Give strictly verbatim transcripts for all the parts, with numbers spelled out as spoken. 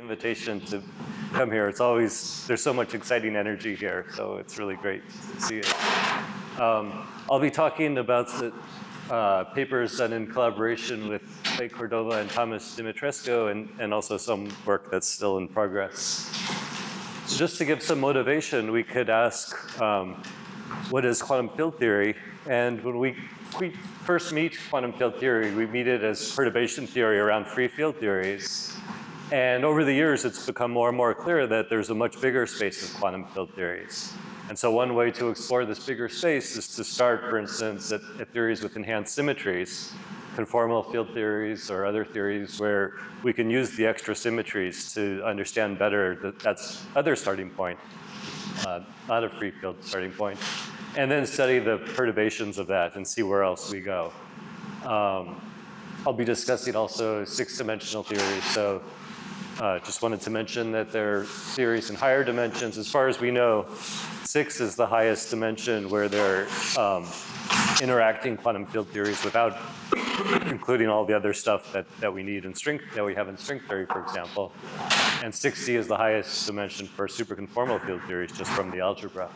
invitation to come here. It's always, there's so much exciting energy here, so it's really great to see it. Um, I'll be talking about the uh, papers done in collaboration with Clay Cordova and Thomas Dimitrescu, and, and also some work that's still in progress. So just to give some motivation, we could ask, um, what is quantum field theory? And when we, we first meet quantum field theory, we meet it as perturbation theory around free field theories. And over the years, it's become more and more clear that there's a much bigger space of quantum field theories. And so one way to explore this bigger space is to start, for instance, at, at theories with enhanced symmetries, conformal field theories or other theories where we can use the extra symmetries to understand better that that's other starting point, uh, not a free field starting point, and then study the perturbations of that and see where else we go. Um, I'll be discussing also six-dimensional theories. So uh, just wanted to mention that there are theories in higher dimensions. As far as we know, six is the highest dimension where they're um, interacting quantum field theories without including all the other stuff that, that we need in string, that we have in string theory, for example. And sixty is the highest dimension for superconformal field theories just from the algebra.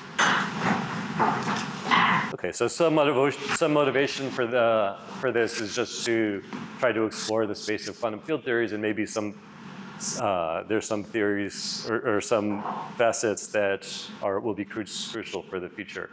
Okay, so some motivation, some motivation for, the, for this is just to try to explore the space of quantum field theories, and maybe some, uh, there's some theories or, or some facets that are, will be cru crucial for the future.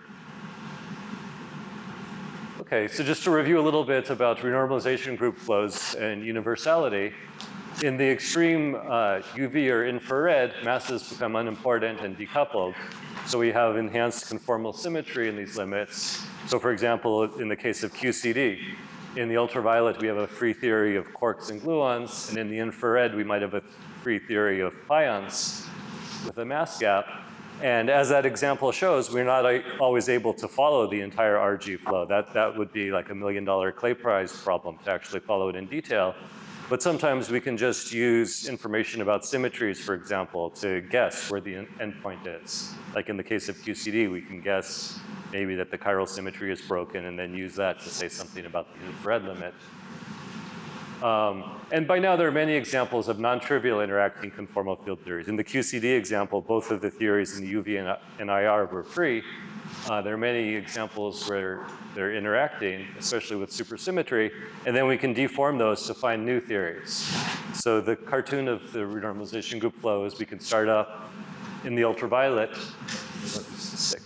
Okay, so just to review a little bit about renormalization group flows and universality. In the extreme uh, U V or infrared, masses become unimportant and decoupled. So we have enhanced conformal symmetry in these limits. So for example, in the case of Q C D, in the ultraviolet, we have a free theory of quarks and gluons, and in the infrared, we might have a free theory of pions with a mass gap. And as that example shows, we're not always able to follow the entire R G flow. That, that would be like a million dollar Clay Prize problem to actually follow it in detail. But sometimes we can just use information about symmetries, for example, to guess where the endpoint is. Like in the case of Q C D, we can guess maybe that the chiral symmetry is broken and then use that to say something about the infrared limit. Um, and by now, there are many examples of non-trivial interacting conformal field theories. In the Q C D example, both of the theories in the U V and, and I R were free. Uh, there are many examples where they're interacting, especially with supersymmetry, and then we can deform those to find new theories. So the cartoon of the renormalization group flow is we can start up in the ultraviolet. Sick.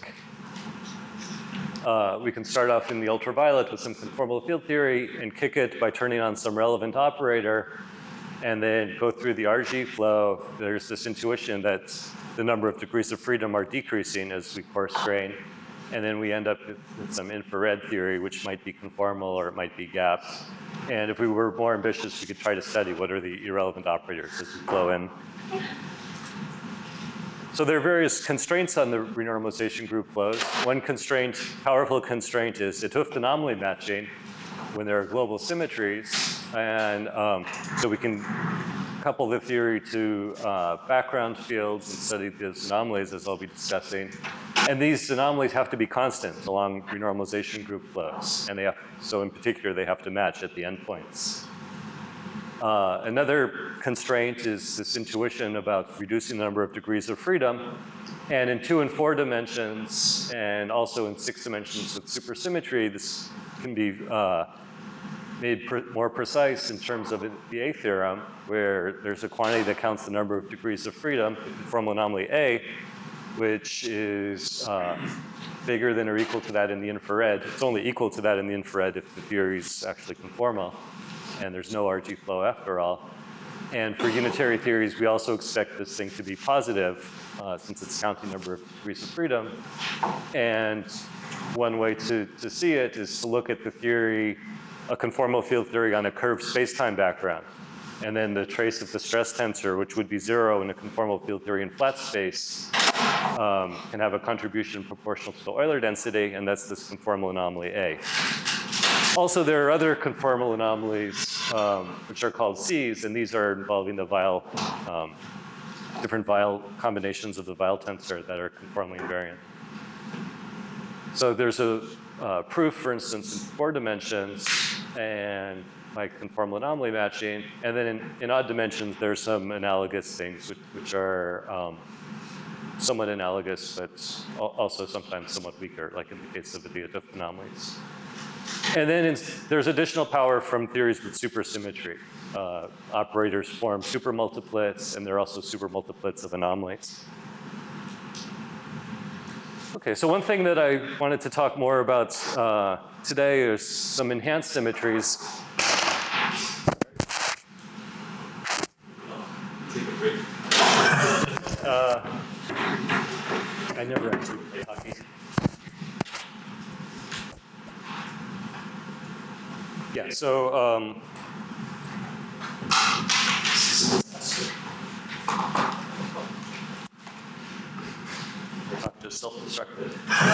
Uh, we can start off in the ultraviolet with some conformal field theory and kick it by turning on some relevant operator, and then go through the R G flow. There's this intuition that the number of degrees of freedom are decreasing as we coarse grain. And then we end up with some infrared theory, which might be conformal or it might be gapped. And if we were more ambitious, we could try to study what are the irrelevant operators as we flow in. So there are various constraints on the renormalization group flows. One constraint, powerful constraint, is 't Hooft anomaly matching when there are global symmetries. And um, so we can couple the theory to uh, background fields and study these anomalies, as I'll be discussing. And these anomalies have to be constant along renormalization group flows. And they have, so in particular, they have to match at the endpoints. Uh, another constraint is this intuition about reducing the number of degrees of freedom. And in two and four dimensions, and also in six dimensions with supersymmetry, this can be uh, made pr more precise in terms of the A theorem, where there's a quantity that counts the number of degrees of freedom, conformal anomaly A, which is uh, bigger than or equal to that in the infrared. It's only equal to that in the infrared if the theory is actually conformal, and there's no R G flow after all. And for unitary theories, we also expect this thing to be positive, uh, since it's counting number of degrees of freedom. And one way to, to see it is to look at the theory, a conformal field theory on a curved space-time background. And then the trace of the stress tensor, which would be zero in a conformal field theory in flat space, um, can have a contribution proportional to the Euler density, and that's this conformal anomaly A. Also, there are other conformal anomalies, um, which are called C's, and these are involving the Weyl, um, different Weyl combinations of the Weyl tensor that are conformally invariant. So there's a uh, proof, for instance, in four dimensions, and by conformal anomaly matching. And then in, in odd dimensions, there's some analogous things which, which are um, somewhat analogous, but also sometimes somewhat weaker, like in the case of the 't Hooft anomalies. And then in, there's additional power from theories with supersymmetry. Uh, operators form supermultiplets, and they're also supermultiplets of anomalies. Okay, so one thing that I wanted to talk more about uh, today is some enhanced symmetries. Uh, I never actually play hockey. Yeah, so um, talk to self-destructed.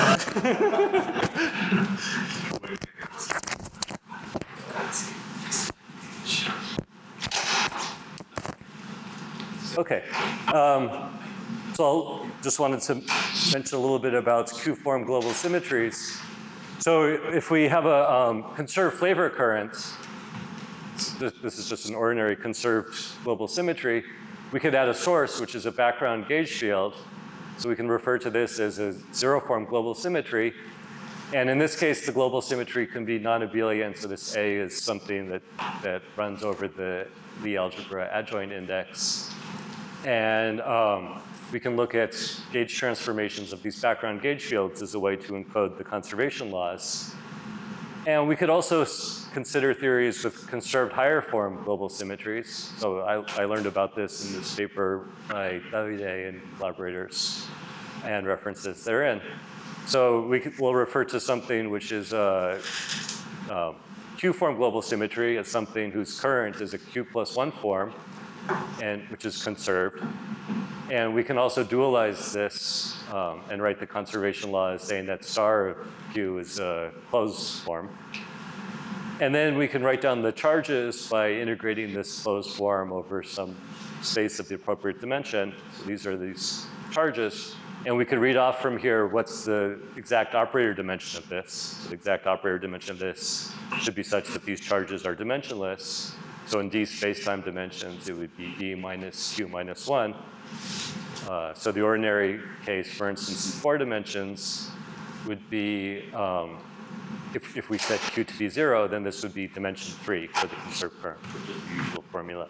Okay, um, so I just wanted to mention a little bit about Q-form global symmetries. So if we have a um, conserved flavor current, this, this is just an ordinary conserved global symmetry, we could add a source, which is a background gauge field. So we can refer to this as a zero-form global symmetry. And in this case, the global symmetry can be non-abelian. So this A is something that, that runs over the Lie algebra adjoint index. And um, we can look at gauge transformations of these background gauge fields as a way to encode the conservation laws. And we could also consider theories with conserved higher form global symmetries. So I, I learned about this in this paper by Davide and collaborators and references therein. So we could, we'll refer to something which is a, a Q-form global symmetry as something whose current is a Q plus one form, and which is conserved. And we can also dualize this um, and write the conservation law as saying that star of Q is a closed form. And then we can write down the charges by integrating this closed form over some space of the appropriate dimension. So these are these charges. And we could read off from here what's the exact operator dimension of this. So the exact operator dimension of this should be such that these charges are dimensionless. So in D space-time dimensions, it would be D minus Q minus one. Uh, so the ordinary case, for instance, in four dimensions would be, um, if, if we set Q to be zero, then this would be dimension three for the conserved current, which is the usual formula.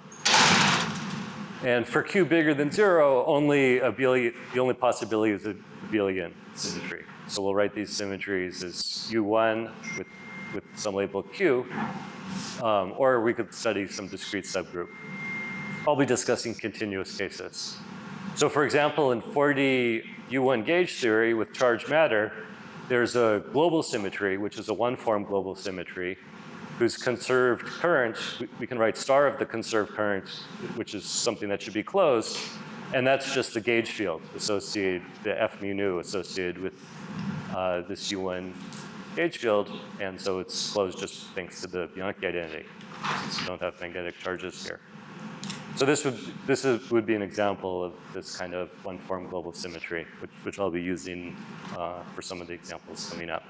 And for Q bigger than zero, only abelian, the only possibility is a abelian symmetry. So we'll write these symmetries as U one with, with some label Q, um, or we could study some discrete subgroup. I'll be discussing continuous cases. So for example, in four D U one gauge theory with charged matter, there's a global symmetry, which is a one-form global symmetry, whose conserved current, we can write star of the conserved current, which is something that should be closed, and that's just the gauge field associated, the F mu nu associated with uh, this U one gauge field, and so it's closed just thanks to the Bianchi identity, since you don't have magnetic charges here. So this would this is, would be an example of this kind of one-form global symmetry, which, which I'll be using uh, for some of the examples coming up.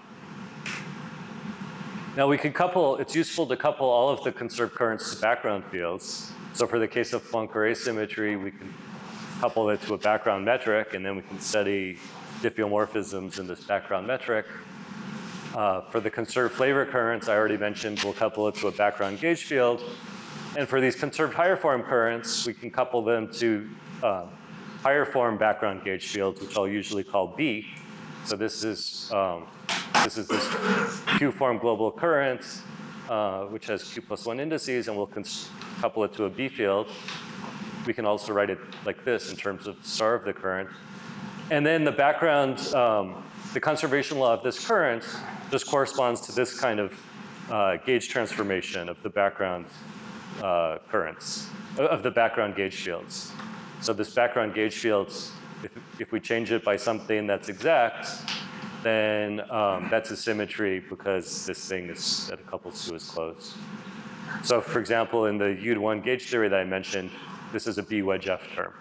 Now we could couple, it's useful to couple all of the conserved currents to background fields. So for the case of Poincare symmetry, we can couple it to a background metric, and then we can study diffeomorphisms in this background metric. Uh, for the conserved flavor currents, I already mentioned, we'll couple it to a background gauge field. And for these conserved higher form currents, we can couple them to uh, higher form background gauge fields, which I'll usually call B. So this is, um, this is this Q-form global current, uh, which has Q plus one indices, and we'll couple it to a B field. We can also write it like this in terms of star of the current. And then the background, um, the conservation law of this current just corresponds to this kind of uh, gauge transformation of the background uh, currents, of the background gauge fields. So this background gauge field, if, if we change it by something that's exact, then um, that's a symmetry because this thing is, that it couples to is closed. So for example, in the U one gauge theory that I mentioned, this is a B wedge F term.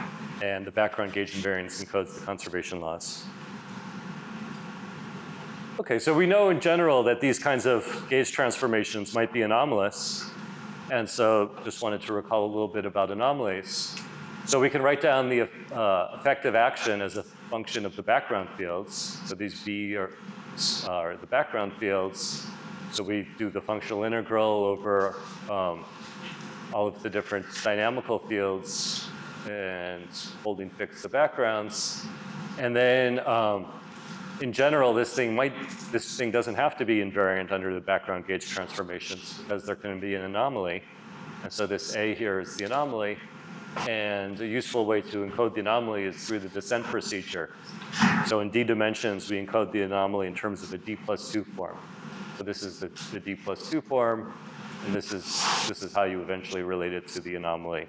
And the background gauge invariance encodes the conservation laws. Okay, so we know in general that these kinds of gauge transformations might be anomalous. And so just wanted to recall a little bit about anomalies. So we can write down the uh, effective action as a function of the background fields. So these B are, are the background fields. So we do the functional integral over um, all of the different dynamical fields and holding fixed the backgrounds. And then um, in general, this thing might, this thing doesn't have to be invariant under the background gauge transformations because there can be an anomaly. And so this A here is the anomaly. And a useful way to encode the anomaly is through the descent procedure. So in D dimensions, we encode the anomaly in terms of a D plus two form. So this is the, the D plus two form, and this is, this is how you eventually relate it to the anomaly.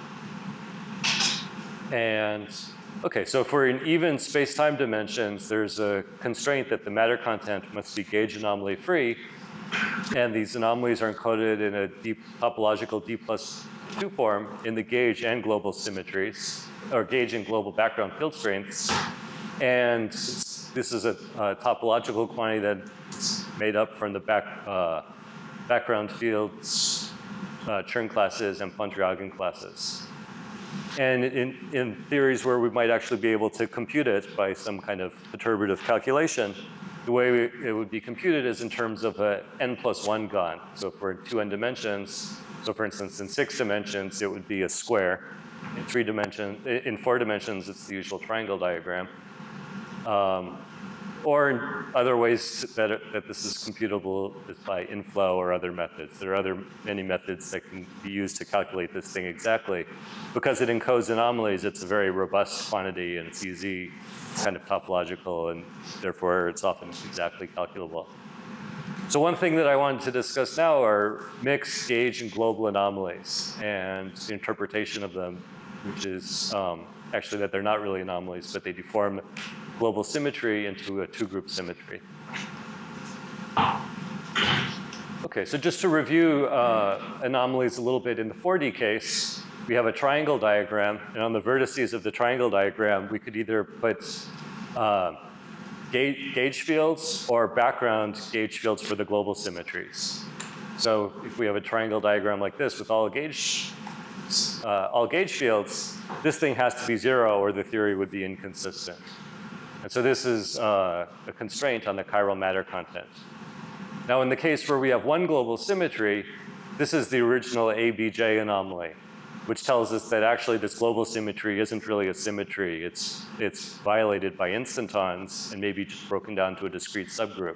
And okay, so for in even space-time dimensions, there's a constraint that the matter content must be gauge anomaly free, and these anomalies are encoded in a D, topological D plus two form in the gauge and global symmetries, or gauge and global background field strengths. And this is a, a topological quantity that's made up from the back, uh, background fields, uh, Chern classes, and Pontryagin classes. And in, in theories where we might actually be able to compute it by some kind of perturbative calculation, the way we, it would be computed is in terms of a n plus one gon. So for two n dimensions, so for instance, in six dimensions, it would be a square. In three dimensions, in four dimensions, it's the usual triangle diagram. Um, or in other ways that, it, that this is computable is by inflow or other methods. There are other many methods that can be used to calculate this thing exactly. Because it encodes anomalies, it's a very robust quantity and it's easy, it's kind of topological, and therefore it's often exactly calculable. So one thing that I wanted to discuss now are mixed gauge and global anomalies and the interpretation of them, which is um, actually that they're not really anomalies, but they deform global symmetry into a two-group symmetry. Okay, so just to review uh, anomalies a little bit, in the four D case, we have a triangle diagram, and on the vertices of the triangle diagram, we could either put uh, gauge, gauge fields or background gauge fields for the global symmetries. So if we have a triangle diagram like this with all gauge, uh, all gauge fields, this thing has to be zero or the theory would be inconsistent. And so this is uh, a constraint on the chiral matter content. Now in the case where we have one global symmetry, this is the original A B J anomaly, which tells us that actually this global symmetry isn't really a symmetry. It's, it's violated by instantons and maybe just broken down to a discrete subgroup.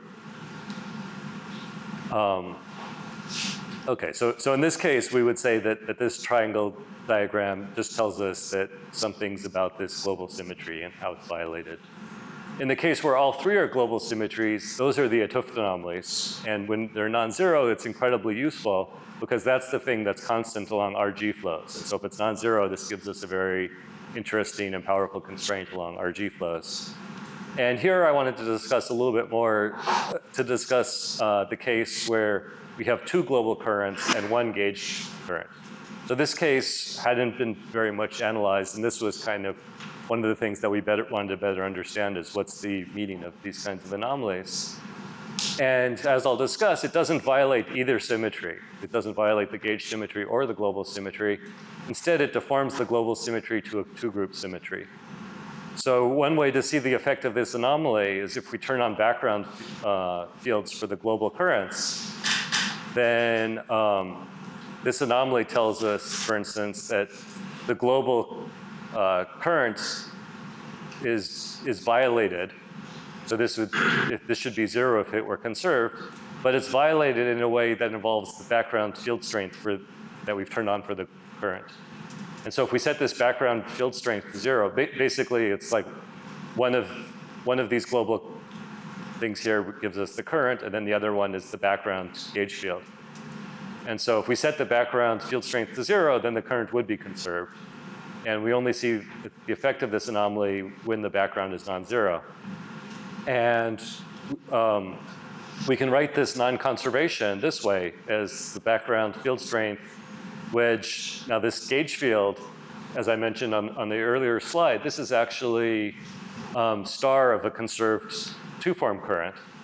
Um, okay, so, so in this case, we would say that, that this triangle diagram just tells us that something's about this global symmetry and how it's violated. In the case where all three are global symmetries, those are the 't Hooft anomalies. And when they're non-zero, it's incredibly useful because that's the thing that's constant along R G flows. And so if it's non-zero, this gives us a very interesting and powerful constraint along R G flows. And here I wanted to discuss a little bit more, to discuss uh, the case where we have two global currents and one gauge current. So this case hadn't been very much analyzed, and this was kind of one of the things that we better, wanted to better understand is what's the meaning of these kinds of anomalies. And as I'll discuss, it doesn't violate either symmetry. It doesn't violate the gauge symmetry or the global symmetry. Instead, it deforms the global symmetry to a two-group symmetry. So one way to see the effect of this anomaly is if we turn on background uh, fields for the global currents, then um, this anomaly tells us, for instance, that the global uh, current is, is violated. So this, would, if this should be zero if it were conserved, but it's violated in a way that involves the background field strength for, that we've turned on for the current. And so if we set this background field strength to zero, ba basically it's like one of, one of these global things here gives us the current, and then the other one is the background gauge field. And so if we set the background field strength to zero, then the current would be conserved. And we only see the effect of this anomaly when the background is non-zero. And um, we can write this non-conservation this way as the background field strength wedge. Now this gauge field, as I mentioned on, on the earlier slide, this is actually um, star of a conserved two-form current.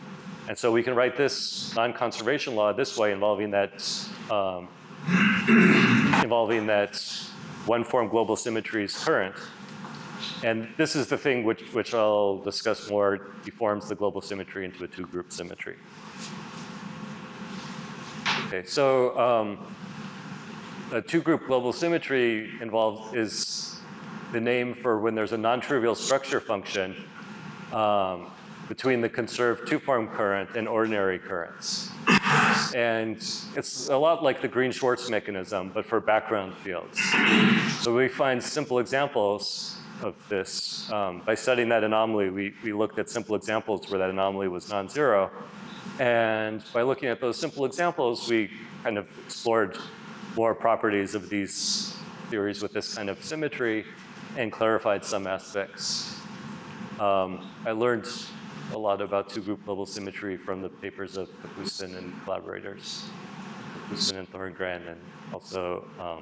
And so we can write this non-conservation law this way, involving that um, involving that one-form global symmetries current. And this is the thing which, which I'll discuss more, deforms the global symmetry into a two-group symmetry. Okay, so um, a two-group global symmetry involves is the name for when there's a non-trivial structure function um, between the conserved two-form current and ordinary currents. And it's a lot like the Green-Schwarz mechanism, but for background fields. So we find simple examples of this. Um, by studying that anomaly, we, we looked at simple examples where that anomaly was non-zero. And by looking at those simple examples, we kind of explored more properties of these theories with this kind of symmetry and clarified some aspects. Um, I learned a lot about two-group global symmetry from the papers of Kapustin and collaborators, Kapustin and Thorngren, and also um,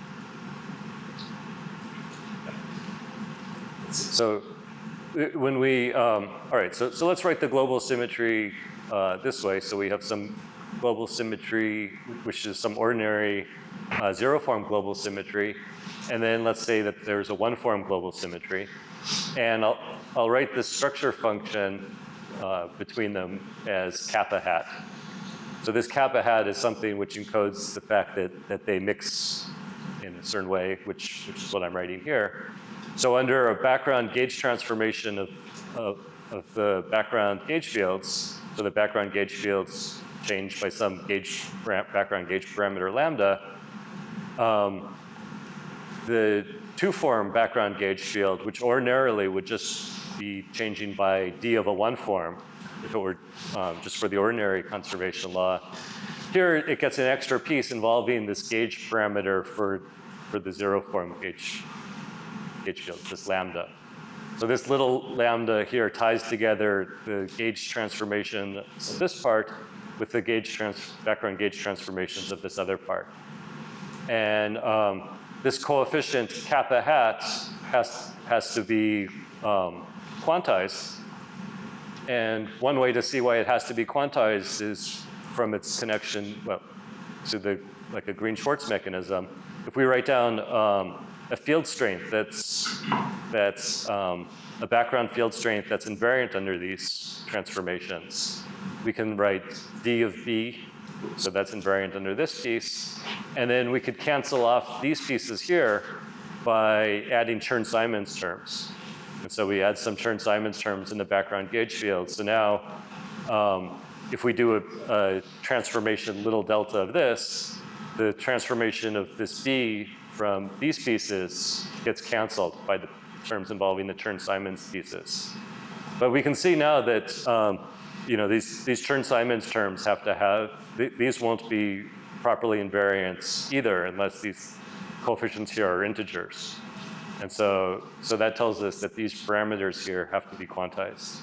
so when we, um, all right, so, so let's write the global symmetry uh, this way. So we have some global symmetry, which is some ordinary uh, zero-form global symmetry. And then let's say that there's a one-form global symmetry. And I'll, I'll write this structure function uh, between them as kappa hat. So this kappa hat is something which encodes the fact that, that they mix in a certain way, which, which is what I'm writing here. So under a background gauge transformation of, of, of the background gauge fields, so the background gauge fields changed by some gauge background gauge parameter lambda, um, the two-form background gauge field, which ordinarily would just be changing by d of a one-form, if it were um, just for the ordinary conservation law, here it gets an extra piece involving this gauge parameter for, for the zero-form gauge, gauge field, this lambda. So this little lambda here ties together the gauge transformation of this part with the gauge trans background gauge transformations of this other part. And um, this coefficient kappa hat has, has to be um, quantized. And one way to see why it has to be quantized is from its connection, well, to the, like a Green-Schwarz mechanism. If we write down um, a field strength that's, that's um, a background field strength that's invariant under these transformations, we can write d of b, so that's invariant under this piece. And then we could cancel off these pieces here by adding Chern-Simons terms. And so we add some Chern-Simons terms in the background gauge field. So now um, if we do a, a transformation little delta of this, the transformation of this b from these pieces gets canceled by the terms involving the Chern-Simons pieces. But we can see now that um, you know, these, these Chern-Simons terms have to have, th these won't be properly invariant either unless these coefficients here are integers. And so, so that tells us that these parameters here have to be quantized.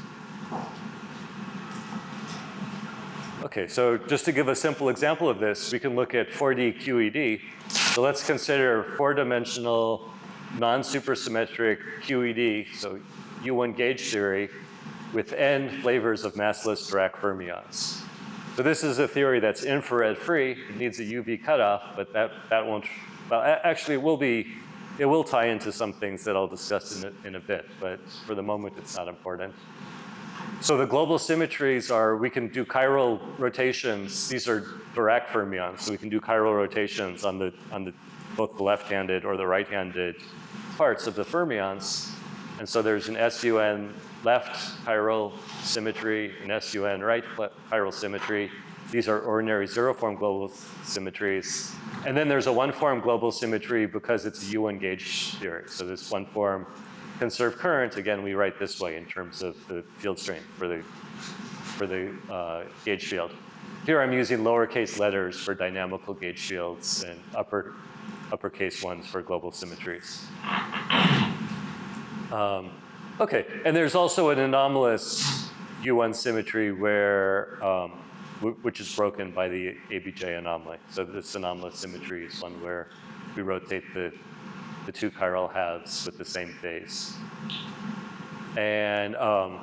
Okay, so just to give a simple example of this, we can look at four D Q E D. So let's consider four-dimensional non-supersymmetric Q E D, so U one gauge theory, with n flavors of massless Dirac fermions. So this is a theory that's infrared free. It needs a U V cutoff, but that, that won't, well, actually it will be, it will tie into some things that I'll discuss in a, in a bit, but for the moment it's not important. So the global symmetries are, we can do chiral rotations. These are Dirac fermions, so we can do chiral rotations on the, on the, both the left-handed or the right-handed parts of the fermions. And so there's an S U N left chiral symmetry, an S U N right chiral symmetry. These are ordinary zero-form global symmetries. And then there's a one-form global symmetry because it's a U one gauge theory. So this one-form conserved current, again, we write this way in terms of the field strength for the, for the uh, gauge field. Here I'm using lowercase letters for dynamical gauge fields and upper, uppercase ones for global symmetries. Um, okay, and there's also an anomalous U one symmetry where, um, which is broken by the A B J anomaly. So this anomalous symmetry is one where we rotate the, the two chiral halves with the same phase. And um,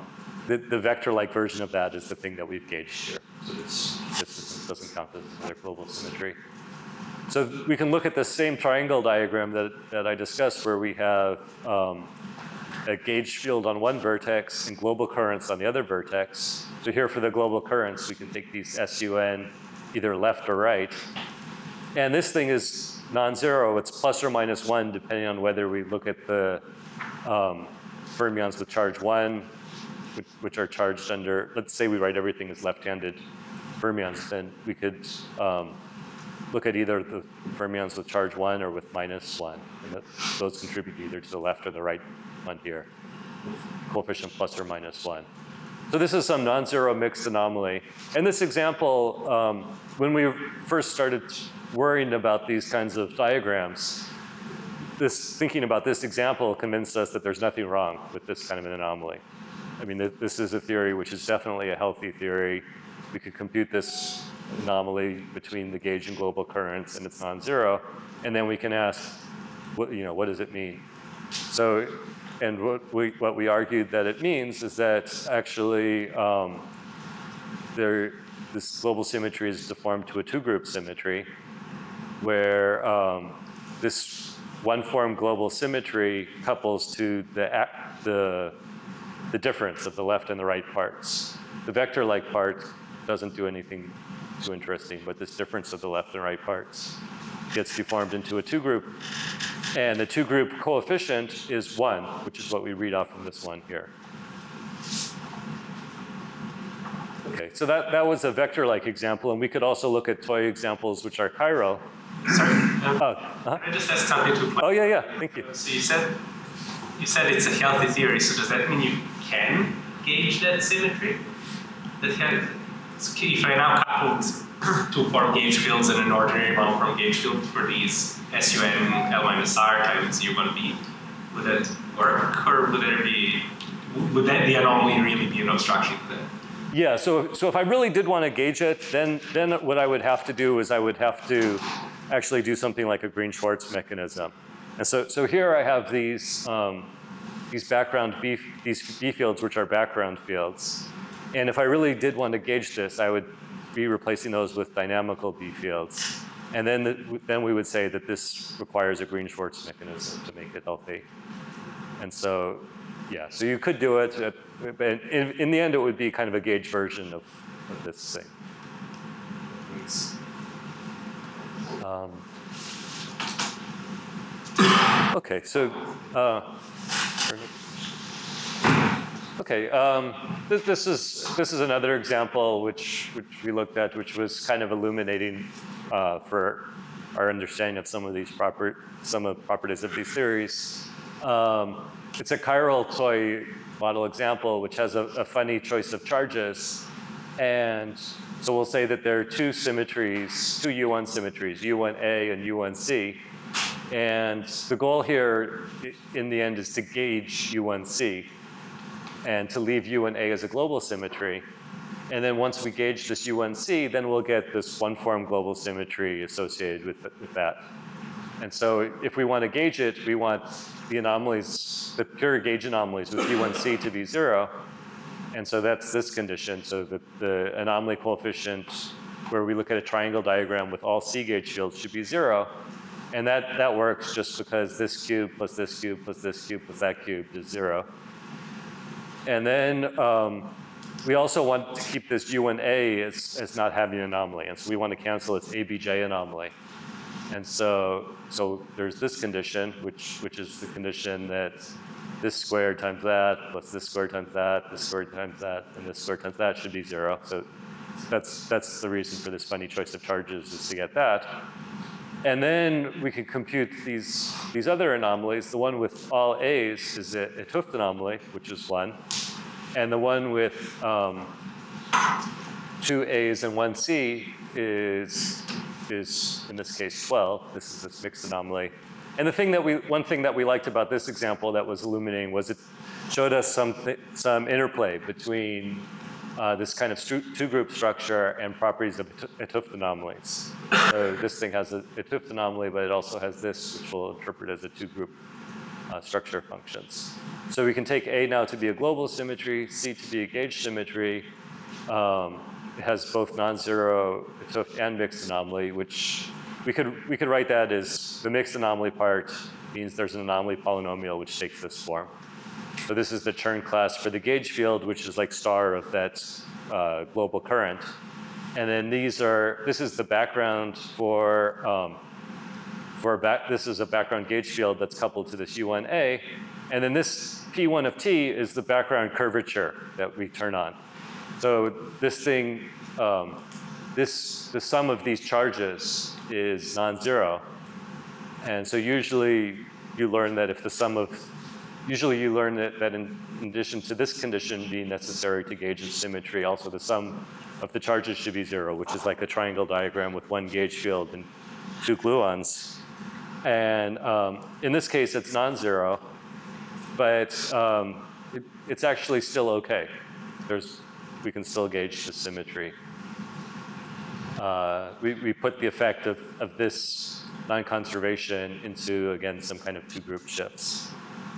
the, the vector-like version of that is the thing that we've gauged here. So this, this doesn't count as another global symmetry. So we can look at the same triangle diagram that, that I discussed, where we have um, a gauge field on one vertex and global currents on the other vertex. So here for the global currents, we can take these S U N either left or right. And this thing is non-zero. It's plus or minus one, depending on whether we look at the um, fermions with charge one, which, which are charged under, let's say we write everything as left-handed fermions, then we could um, look at either the fermions with charge one or with minus one. And that, those contribute either to the left or the right one here, coefficient plus or minus one. So this is some non-zero mixed anomaly. And this example, um, when we first started worrying about these kinds of diagrams, this, thinking about this example convinced us that there's nothing wrong with this kind of an anomaly. I mean, th this is a theory which is definitely a healthy theory. We could compute this anomaly between the gauge and global currents, and it's non-zero. And then we can ask, what, you know, what does it mean? So, and what we, what we argued that it means is that actually um, there, this global symmetry is deformed to a two-group symmetry, where um, this one-form global symmetry couples to the, the, the difference of the left and the right parts. The vector-like part doesn't do anything too interesting, but this difference of the left and right parts gets deformed into a two-group. And the two-group coefficient is one, which is what we read off from this one here. Okay, so that, that was a vector-like example, and we could also look at toy examples which are chiral. Sorry, um, oh, uh-huh. can I just ask something to apply? Oh, yeah, yeah, thank you. So you said, you said it's a healthy theory, so does that mean you can gauge that symmetry? That can, if I now coupled two-form gauge fields and an ordinary one-form gauge field for these S U N L minus R times U one B, would that work, or would there be, would that the anomaly really be an obstruction to that? Yeah, so, so if I really did want to gauge it, then, then what I would have to do is I would have to actually do something like a Green-Schwarz mechanism. And so, so here I have these, um, these background B, these B fields, which are background fields. And if I really did want to gauge this, I would be replacing those with dynamical B fields. And then, the, then we would say that this requires a Green-Schwarz mechanism to make it healthy. And so, yeah, so you could do it, at, but in, in the end, it would be kind of a gauge version of, of this thing. Um, okay, so, uh, okay, um, this, this is this is another example which which we looked at, which was kind of illuminating uh, for our understanding of some of these proper some of the properties of these theories. Um, it's a chiral toy model example, which has a, a funny choice of charges, and so we'll say that there are two symmetries, two U one symmetries, U one A and U one C, and the goal here in the end is to gauge U one C and to leave U one A as a global symmetry. And then once we gauge this U one C, then we'll get this one-form global symmetry associated with, with that. And so if we want to gauge it, we want the anomalies, the pure gauge anomalies with U one C to be zero. And so that's this condition. So the, the anomaly coefficient where we look at a triangle diagram with all C gauge fields should be zero. And that, that works just because this cube plus this cube plus this cube plus that cube is zero. And then um, we also want to keep this U one A as, as not having an anomaly. And so we want to cancel its A B J anomaly. And so, so there's this condition, which, which is the condition that this squared times that, plus this squared times that, this squared times that, and this squared times that should be zero. So that's, that's the reason for this funny choice of charges, is to get that. And then we can compute these, these other anomalies. The one with all A's is a, a 't Hooft anomaly, which is one. And the one with um, two A's and one C is, is, in this case, twelve. This is this mixed anomaly. And the thing that we, one thing that we liked about this example that was illuminating was it showed us some, some interplay between uh, this kind of two-group structure and properties of 't Hooft anomalies. So this thing has a 't Hooft anomaly, but it also has this, which we'll interpret as a two-group uh, structure functions. So we can take A now to be a global symmetry, C to be a gauge symmetry. Um, it has both non-zero and mixed anomaly, which we could, we could write that as the mixed anomaly part means there's an anomaly polynomial which takes this form. So this is the Chern class for the gauge field, which is like star of that uh, global current. And then these are, this is the background for, um, for back, this is a background gauge field that's coupled to this U one A. And then this P one of T is the background curvature that we turn on. So this thing, um, this, the sum of these charges is non-zero. And so usually you learn that if the sum of, usually you learn that, that in, in addition to this condition being necessary to gauge its symmetry, also the sum of the charges should be zero, which is like a triangle diagram with one gauge field and two gluons. And um, in this case, it's non-zero, but um, it, it's actually still okay. There's, we can still gauge the symmetry. Uh, we, we put the effect of, of this non-conservation into, again, some kind of two-group shifts.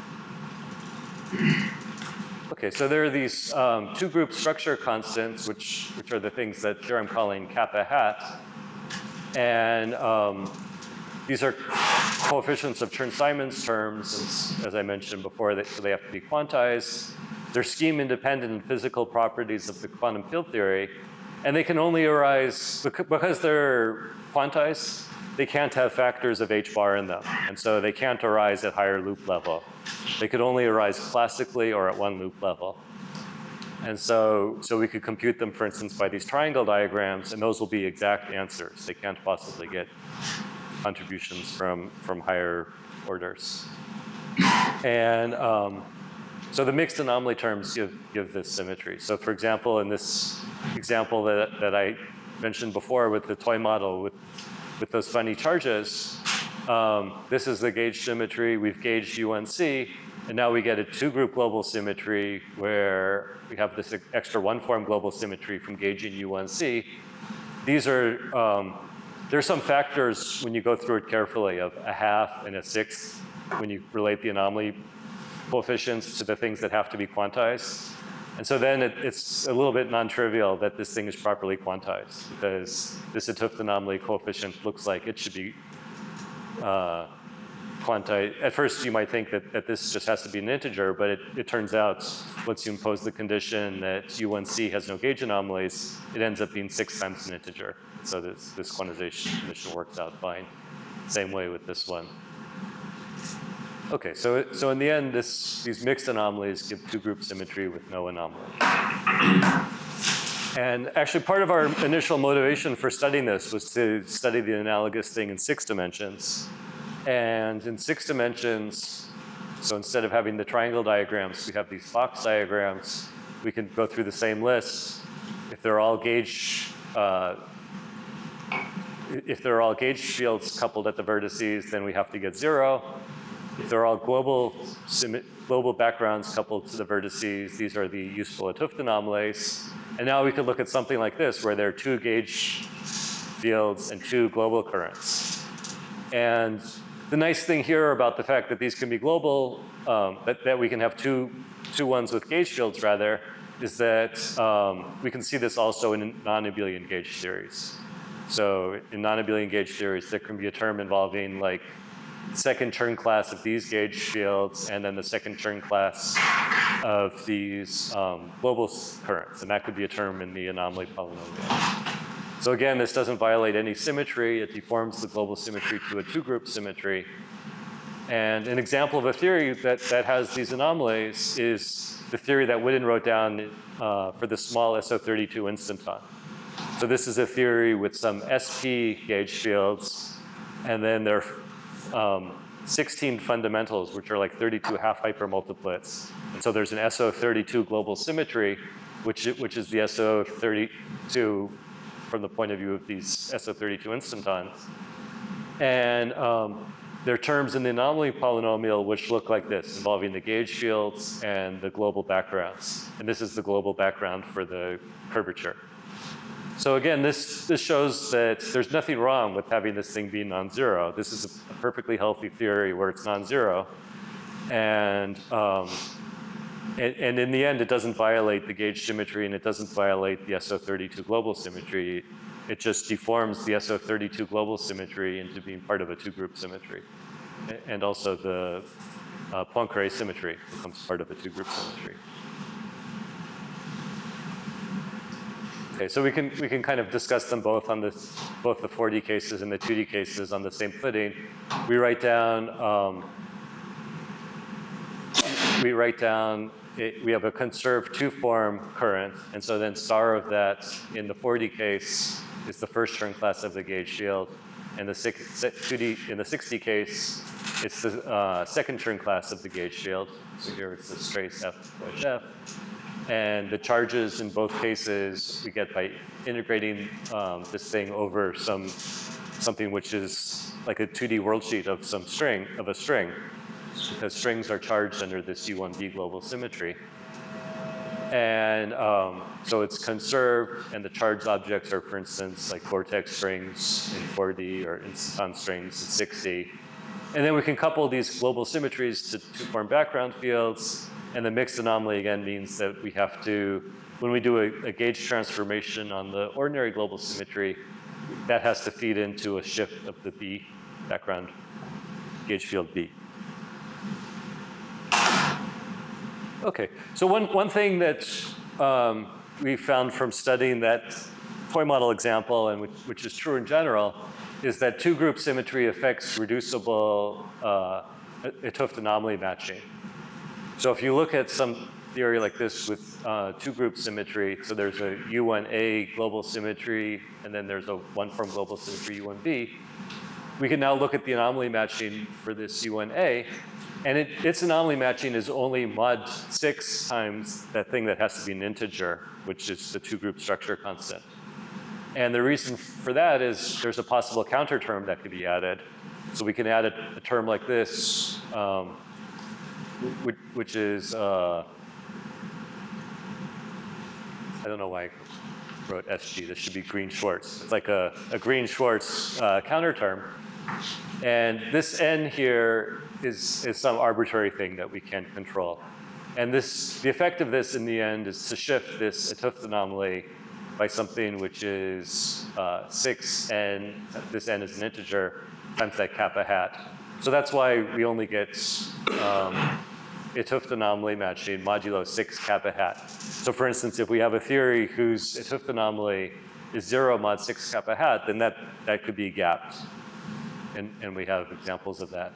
Okay, so there are these um, two-group structure constants, which, which are the things that here I'm calling kappa hat. And um, these are coefficients of Chern-Simons terms, as, as I mentioned before, they, so they have to be quantized. They're scheme-independent in physical properties of the quantum field theory. And they can only arise, because they're quantized, they can't have factors of H bar in them. And so they can't arise at higher loop level. They could only arise classically or at one loop level. And so, so we could compute them, for instance, by these triangle diagrams, and those will be exact answers. They can't possibly get contributions from, from higher orders. And um, so the mixed anomaly terms give, give this symmetry. So for example, in this example that, that I mentioned before with the toy model with, with those funny charges, um, this is the gauge symmetry. We've gauged U one C, and now we get a two-group global symmetry where we have this extra one-form global symmetry from gauging U one C. These are, um, there's some factors when you go through it carefully of a half and a sixth when you relate the anomaly coefficients to the things that have to be quantized. And so then it, it's a little bit non-trivial that this thing is properly quantized, because this 't Hooft anomaly coefficient looks like it should be uh, quantized. At first you might think that, that this just has to be an integer, but it, it turns out once you impose the condition that U one C has no gauge anomalies, it ends up being six times an integer. So this, this quantization condition works out fine. Same way with this one. Okay, so, so in the end, this, these mixed anomalies give two-group symmetry with no anomaly. And actually, part of our initial motivation for studying this was to study the analogous thing in six dimensions. And in six dimensions, so instead of having the triangle diagrams, we have these box diagrams. We can go through the same list. If they're all gauge, uh, if they're all gauge fields coupled at the vertices, then we have to get zero. If they're all global, global backgrounds coupled to the vertices, these are the useful 't Hooft anomalies. And now we could look at something like this, where there are two gauge fields and two global currents. And the nice thing here about the fact that these can be global, um, that, that we can have two, two ones with gauge fields rather, is that um, we can see this also in non-abelian gauge theories. So in non-abelian gauge theories, there can be a term involving like second Chern class of these gauge fields, and then the second Chern class of these um, global currents. And that could be a term in the anomaly polynomial. So again, this doesn't violate any symmetry. It deforms the global symmetry to a two-group symmetry. And an example of a theory that, that has these anomalies is the theory that Witten wrote down uh, for the small S O thirty-two instanton. So this is a theory with some S P gauge fields, and then there are um, sixteen fundamentals, which are like thirty-two half hypermultiplets. And so there's an S O thirty-two global symmetry, which, which is the S O thirty-two from the point of view of these S O thirty-two instantons. And um, there are terms in the anomaly polynomial which look like this, involving the gauge fields and the global backgrounds. And this is the global background for the curvature. So again, this, this shows that there's nothing wrong with having this thing be non-zero. This is a perfectly healthy theory where it's non-zero. And, um, and, and in the end, it doesn't violate the gauge symmetry, and it doesn't violate the S O thirty-two global symmetry. It just deforms the S O thirty-two global symmetry into being part of a two-group symmetry. And also the uh, Poincare symmetry becomes part of a two-group symmetry. Okay, so we can we can kind of discuss them both on this, both the four D cases and the two D cases on the same footing. We write down um, we write down it, we have a conserved two-form current, and so then star of that in the four D case is the first Chern class of the gauge field, and the six, two D in the six D case it's the uh, second Chern class of the gauge field. So here it's the trace F wedge F. And the charges in both cases we get by integrating um, this thing over some something which is like a two D world sheet of some string, of a string, because strings are charged under this U one B global symmetry. And um, so it's conserved, and the charged objects are, for instance, like vortex strings in four D or instanton strings in six D. And then we can couple these global symmetries to, to form background fields. And the mixed anomaly, again, means that we have to, when we do a, a gauge transformation on the ordinary global symmetry, that has to feed into a shift of the B background gauge field B. Okay, so one, one thing that um, we found from studying that toy model example, and which, which is true in general, is that two-group symmetry affects reducible uh, 't Hooft anomaly matching. So if you look at some theory like this with uh, two-group symmetry, so there's a U one A global symmetry, and then there's a one-form global symmetry U one B, we can now look at the anomaly matching for this U one A, and it, its anomaly matching is only mod six times that thing that has to be an integer, which is the two-group structure constant. And the reason for that is there's a possible counter term that could be added. So we can add a, a term like this, um, which, which is, uh, I don't know why I wrote S G. This should be Green-Schwarz. It's like a, a Green-Schwarz uh, counter term. And this N here is, is some arbitrary thing that we can't control. And this, the effect of this in the end is to shift this 't Hooft anomaly by something which is uh, six n, this n is an integer, times that kappa hat. So that's why we only get um, 't Hooft anomaly matching modulo six kappa hat. So for instance, if we have a theory whose 't Hooft anomaly is zero mod six kappa hat, then that, that could be gapped. And, and we have examples of that.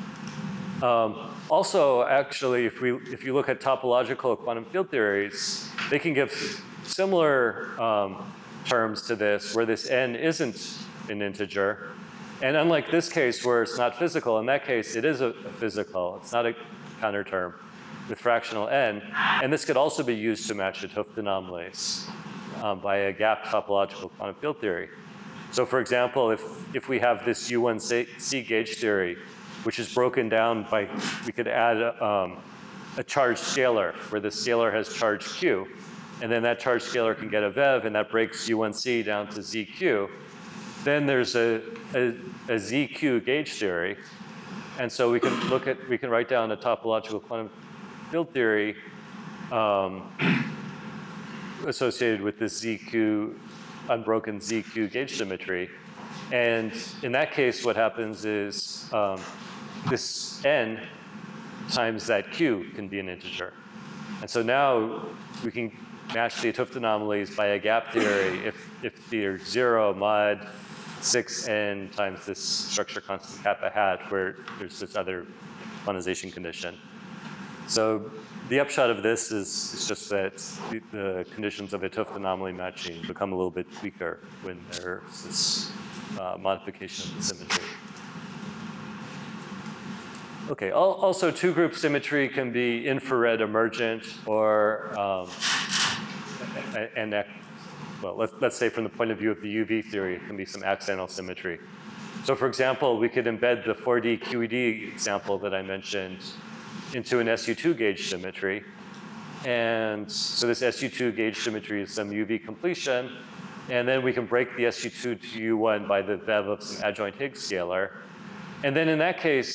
Um, also, actually, if, we, if you look at topological quantum field theories, they can give similar um, terms to this, where this n isn't an integer. And unlike this case where it's not physical, in that case it is a, a physical, it's not a counter term with fractional n. And this could also be used to match 't Hooft anomalies um, by a gap topological quantum field theory. So for example, if, if we have this U one C gauge theory, which is broken down by, we could add a, um, a charged scalar, where the scalar has charge q. And then that charge scalar can get a V E V, and that breaks U one C down to Z Q. Then there's a, a, a Z Q gauge theory. And so we can look at, we can write down a topological quantum field theory um, associated with this Z Q, unbroken Z Q gauge symmetry. And in that case, what happens is um, this n times that q can be an integer. And so now we can match the 't Hooft anomalies by a gap theory if, if they're zero mod six n times this structure constant kappa hat, where there's this other quantization condition. So the upshot of this is, is just that the, the conditions of 't Hooft anomaly matching become a little bit weaker when there's this uh, modification of the symmetry. Okay, also two-group symmetry can be infrared emergent, or um, and well, let's, let's say from the point of view of the U V theory, it can be some accidental symmetry. So for example, we could embed the four D Q E D example that I mentioned into an S U two gauge symmetry. And so this S U two gauge symmetry is some U V completion. And then we can break the S U two to U one by the V E V of some adjoint Higgs scalar. And then in that case,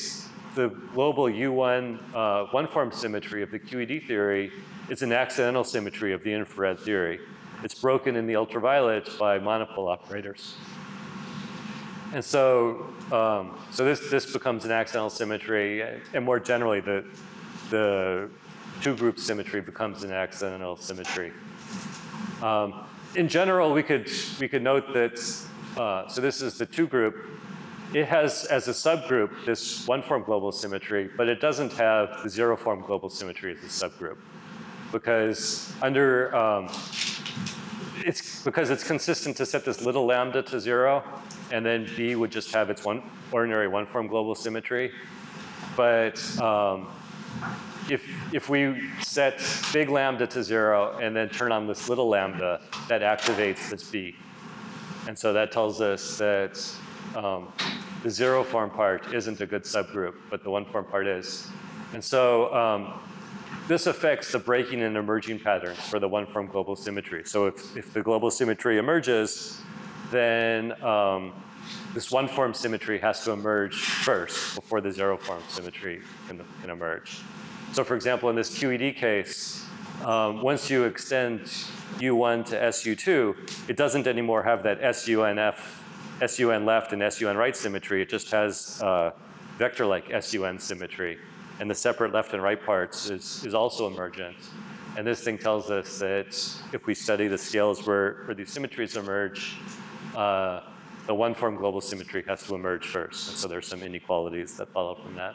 the global U one uh, one-form symmetry of the Q E D theory is an accidental symmetry of the infrared theory. It's broken in the ultraviolet by monopole operators. And so, um, so this, this becomes an accidental symmetry, and more generally, the, the two-group symmetry becomes an accidental symmetry. Um, in general, we could, we could note that, uh, so this is the two-group. It has, as a subgroup, this one-form global symmetry, but it doesn't have the zero-form global symmetry as a subgroup. Because under, um, it's because it's consistent to set this little lambda to zero, and then B would just have its one ordinary one-form global symmetry. But um, if, if we set big lambda to zero and then turn on this little lambda, that activates this B. And so that tells us that um, the zero form part isn't a good subgroup, but the one form part is. And so um, this affects the breaking and emerging patterns for the one form global symmetry. So if, if the global symmetry emerges, then um, this one form symmetry has to emerge first before the zero form symmetry can, can emerge. So for example, in this Q E D case, um, once you extend U one to S U two, it doesn't anymore have that S U N F, S U N left and S U N right symmetry. It just has uh, vector-like S U N symmetry. And the separate left and right parts is, is also emergent. And this thing tells us that if we study the scales where, where these symmetries emerge, uh, the one-form global symmetry has to emerge first. And so there's some inequalities that follow from that.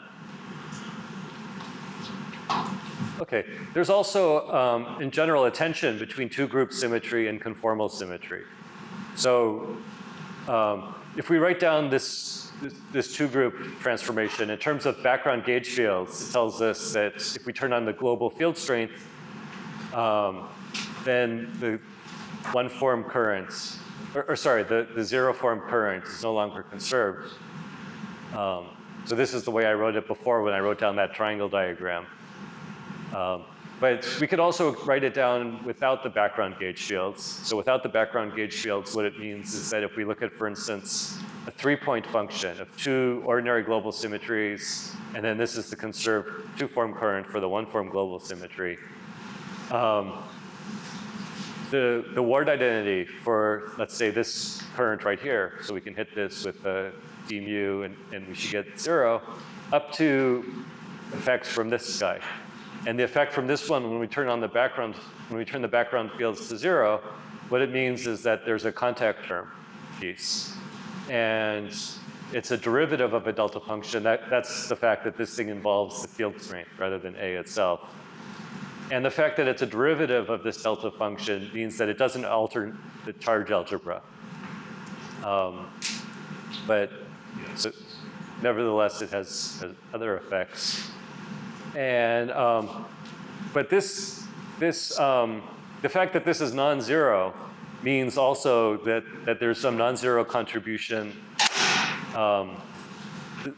Okay, there's also, um, in general, a tension between two-group symmetry and conformal symmetry. So um, if we write down this, this, this two-group transformation in terms of background gauge fields, it tells us that if we turn on the global field strength, um, then the one-form current, or, or sorry, the, the zero-form current is no longer conserved. Um, so this is the way I wrote it before when I wrote down that triangle diagram. Um, but we could also write it down without the background gauge fields. So without the background gauge fields, what it means is that if we look at, for instance, a three-point function of two ordinary global symmetries, and then this is the conserved two-form current for the one-form global symmetry, um, the, the Ward identity for, let's say, this current right here, so we can hit this with a d mu, and, and we should get zero, up to effects from this guy. And the effect from this one, when we turn on the background, when we turn the background fields to zero, what it means is that there's a contact term piece. And it's a derivative of a delta function. That, that's the fact that this thing involves the field strength rather than A itself. And the fact that it's a derivative of this delta function means that it doesn't alter the charge algebra. Um, but so, nevertheless, it has, has other effects. And, um, but this, this, um, the fact that this is non-zero means also that, that there's some non-zero contribution. Um, th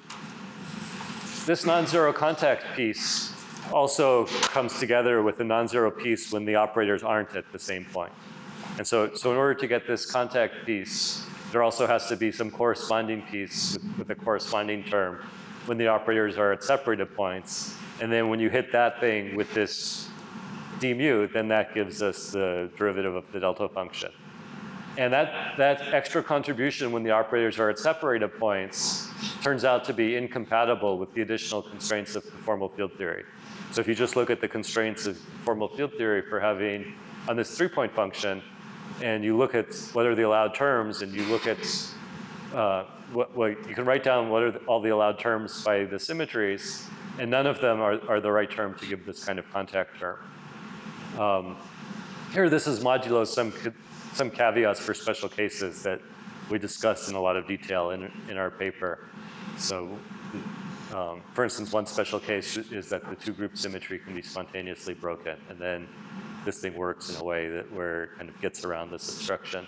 this non-zero contact piece also comes together with the non-zero piece when the operators aren't at the same point. And so, so in order to get this contact piece, there also has to be some corresponding piece with, with a corresponding term when the operators are at separated points. And then when you hit that thing with this d mu, then that gives us the derivative of the delta function. And that, that extra contribution when the operators are at separated points turns out to be incompatible with the additional constraints of conformal field theory. So if you just look at the constraints of conformal field theory for having on this three-point function, and you look at what are the allowed terms, and you look at uh, what, what you can write down what are the, all the allowed terms by the symmetries, and none of them are, are the right term to give this kind of contact term. Um, here, this is modulo some, some caveats for special cases that we discussed in a lot of detail in, in our paper. So, um, for instance, one special case is that the two-group symmetry can be spontaneously broken, and then this thing works in a way that where it kind of gets around this obstruction.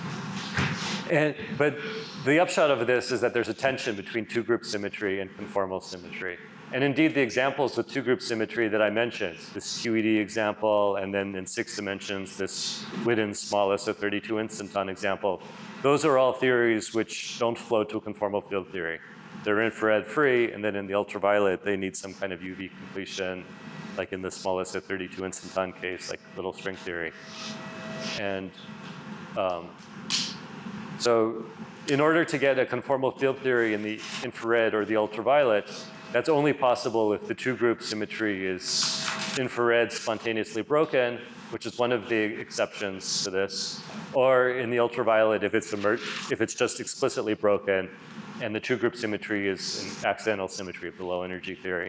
And, but the upshot of this is that there's a tension between two-group symmetry and conformal symmetry. And indeed, the examples with two-group symmetry that I mentioned, this Q E D example, and then in six dimensions, this Witten small S O thirty-two instanton example, those are all theories which don't flow to a conformal field theory. they're infrared free, and then in the ultraviolet, they need some kind of U V completion, like in the smallest at thirty-two instanton case, like little string theory. And um, so in order to get a conformal field theory in the infrared or the ultraviolet, that's only possible if the two-group symmetry is infrared spontaneously broken, which is one of the exceptions to this, or in the ultraviolet if it's, if it's just explicitly broken, and the two-group symmetry is an accidental symmetry of the low-energy theory.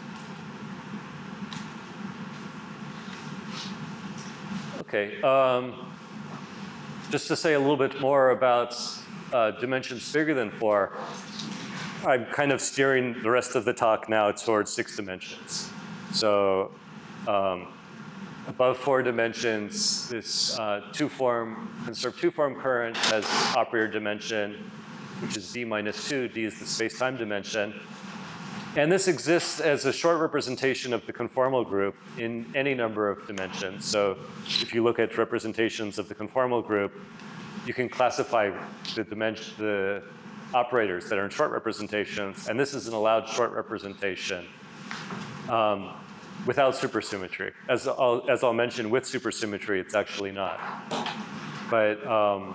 Okay, um, just to say a little bit more about uh, dimensions bigger than four, I'm kind of steering the rest of the talk now towards six dimensions. So um, above four dimensions, this uh, two-form, conserved two-form current has operator dimension, which is d minus two. D is the space-time dimension. And this exists as a short representation of the conformal group in any number of dimensions. So if you look at representations of the conformal group, you can classify the dimension, the operators that are in short representations, and this is an allowed short representation um, without supersymmetry. As I'll, as I'll mention, with supersymmetry, it's actually not. But um,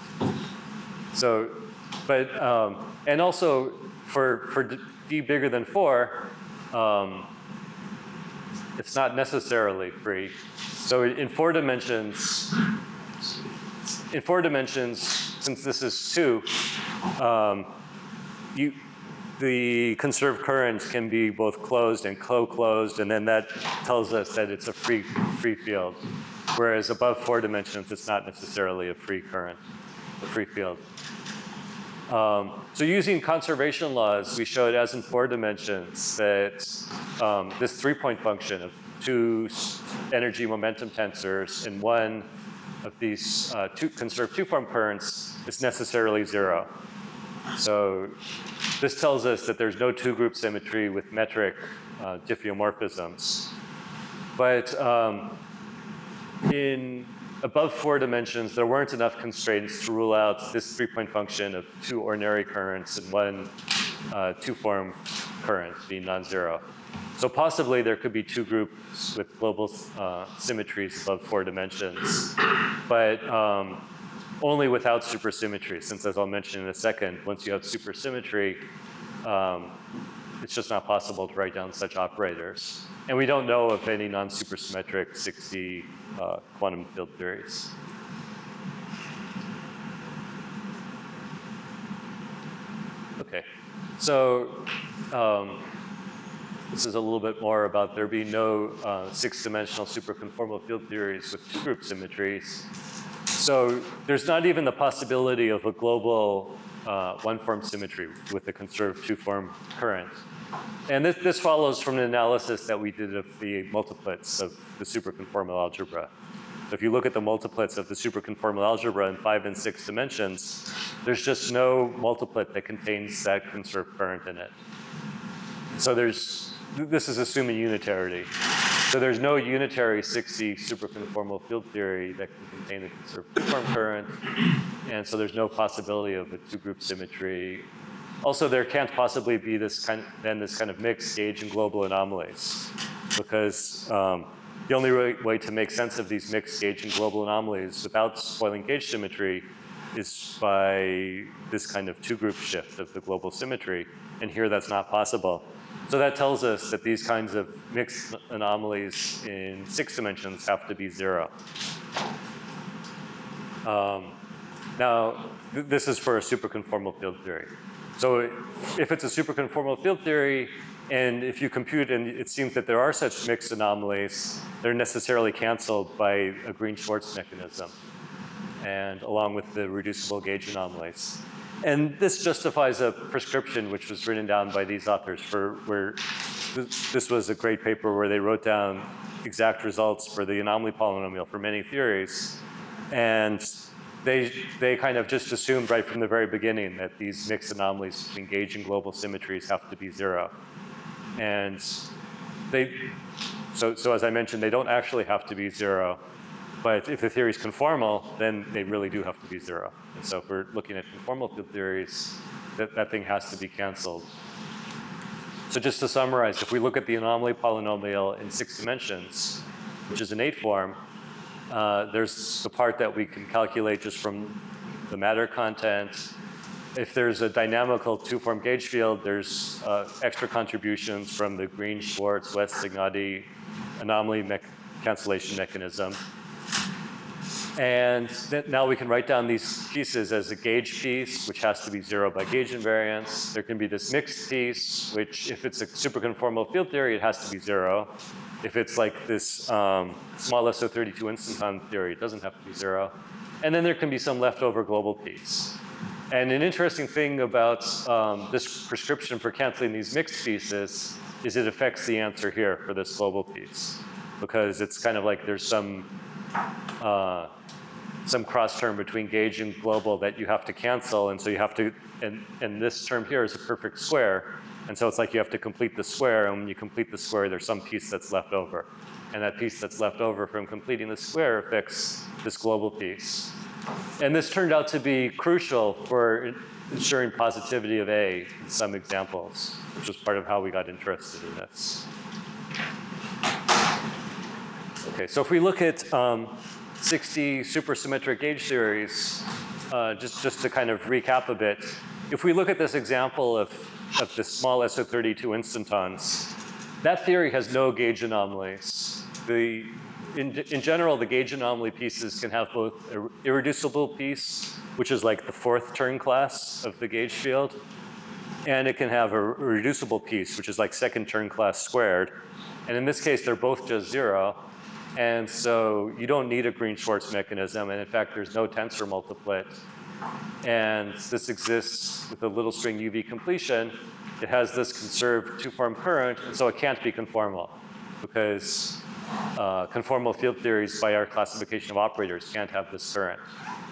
so, but um, and also for for d bigger than four, um, it's not necessarily free. So in four dimensions, in four dimensions, since this is two, um, you, the conserved currents can be both closed and co-closed, and then that tells us that it's a free, free field. Whereas above four dimensions, it's not necessarily a free current, a free field. Um, so using conservation laws, we showed, as in four dimensions, that um, this three-point function of two energy momentum tensors in one of these uh, two conserved two-form currents is necessarily zero. So this tells us that there's no two-group symmetry with metric uh, diffeomorphisms. But um, in above four dimensions, there weren't enough constraints to rule out this three-point function of two ordinary currents and one uh, two-form current being non-zero. So possibly there could be two groups with global uh, symmetries above four dimensions, but um, only without supersymmetry, since as I'll mention in a second, once you have supersymmetry, um, it's just not possible to write down such operators. And we don't know of any non-supersymmetric six D uh, quantum field theories. Okay, so um, this is a little bit more about there being no uh, six-dimensional superconformal field theories with two-group symmetries. So there's not even the possibility of a global uh, one-form symmetry with a conserved two-form current. And this, this follows from an analysis that we did of the multiplets of the superconformal algebra. So if you look at the multiplets of the superconformal algebra in five and six dimensions, there's just no multiplet that contains that conserved current in it. So there's, this is assuming unitarity. So there's no unitary six D superconformal field theory that can contain the conserved two-form current, and so there's no possibility of a two-group symmetry. Also, there can't possibly be this kind, then this kind of mixed gauge and global anomalies, because um, the only way, way to make sense of these mixed gauge and global anomalies without spoiling gauge symmetry is by this kind of two-group shift of the global symmetry, and here that's not possible. So that tells us that these kinds of mixed anomalies in six dimensions have to be zero. Um, now, th this is for a superconformal field theory. So if it's a superconformal field theory, and if you compute, and it seems that there are such mixed anomalies, they're necessarily canceled by a Green-Schwarz mechanism, and along with the reducible gauge anomalies. And this justifies a prescription which was written down by these authors for where this, this was a great paper where they wrote down exact results for the anomaly polynomial for many theories. And they, they kind of just assumed right from the very beginning that these mixed anomalies between gauge and global symmetries have to be zero. And they, so, so as I mentioned, they don't actually have to be zero. But if the theory is conformal, then they really do have to be zero. And so if we're looking at conformal field theories, that that thing has to be canceled. So just to summarize, if we look at the anomaly polynomial in six dimensions, which is an eight form, uh, there's the part that we can calculate just from the matter content. If there's a dynamical two-form gauge field, there's uh, extra contributions from the Green, Schwartz, West-Ignati anomaly me cancellation mechanism. And then now we can write down these pieces as a gauge piece, which has to be zero by gauge invariance. There can be this mixed piece, which if it's a superconformal field theory, it has to be zero. If it's like this um, small S O thirty-two instanton theory, it doesn't have to be zero. And then there can be some leftover global piece. And an interesting thing about um, this prescription for canceling these mixed pieces is it affects the answer here for this global piece. Because it's kind of like there's some uh, some cross term between gauge and global that you have to cancel, and so you have to, and, and this term here is a perfect square, and so it's like you have to complete the square, and when you complete the square, there's some piece that's left over. And that piece that's left over from completing the square affects this global piece. And this turned out to be crucial for ensuring positivity of A in some examples, which was part of how we got interested in this. Okay, so if we look at um, sixty supersymmetric gauge theories, uh, just, just to kind of recap a bit, if we look at this example of, of the small S O thirty-two instantons, that theory has no gauge anomalies. The, in, in general, the gauge anomaly pieces can have both an irreducible piece, which is like the fourth turn class of the gauge field, and it can have a reducible piece, which is like second turn class squared. And in this case, they're both just zero. And so you don't need a Green-Schwartz mechanism, and in fact, there's no tensor multiplet. And this exists with a little string U V completion. It has this conserved two-form current, and so it can't be conformal, because uh, conformal field theories by our classification of operators can't have this current.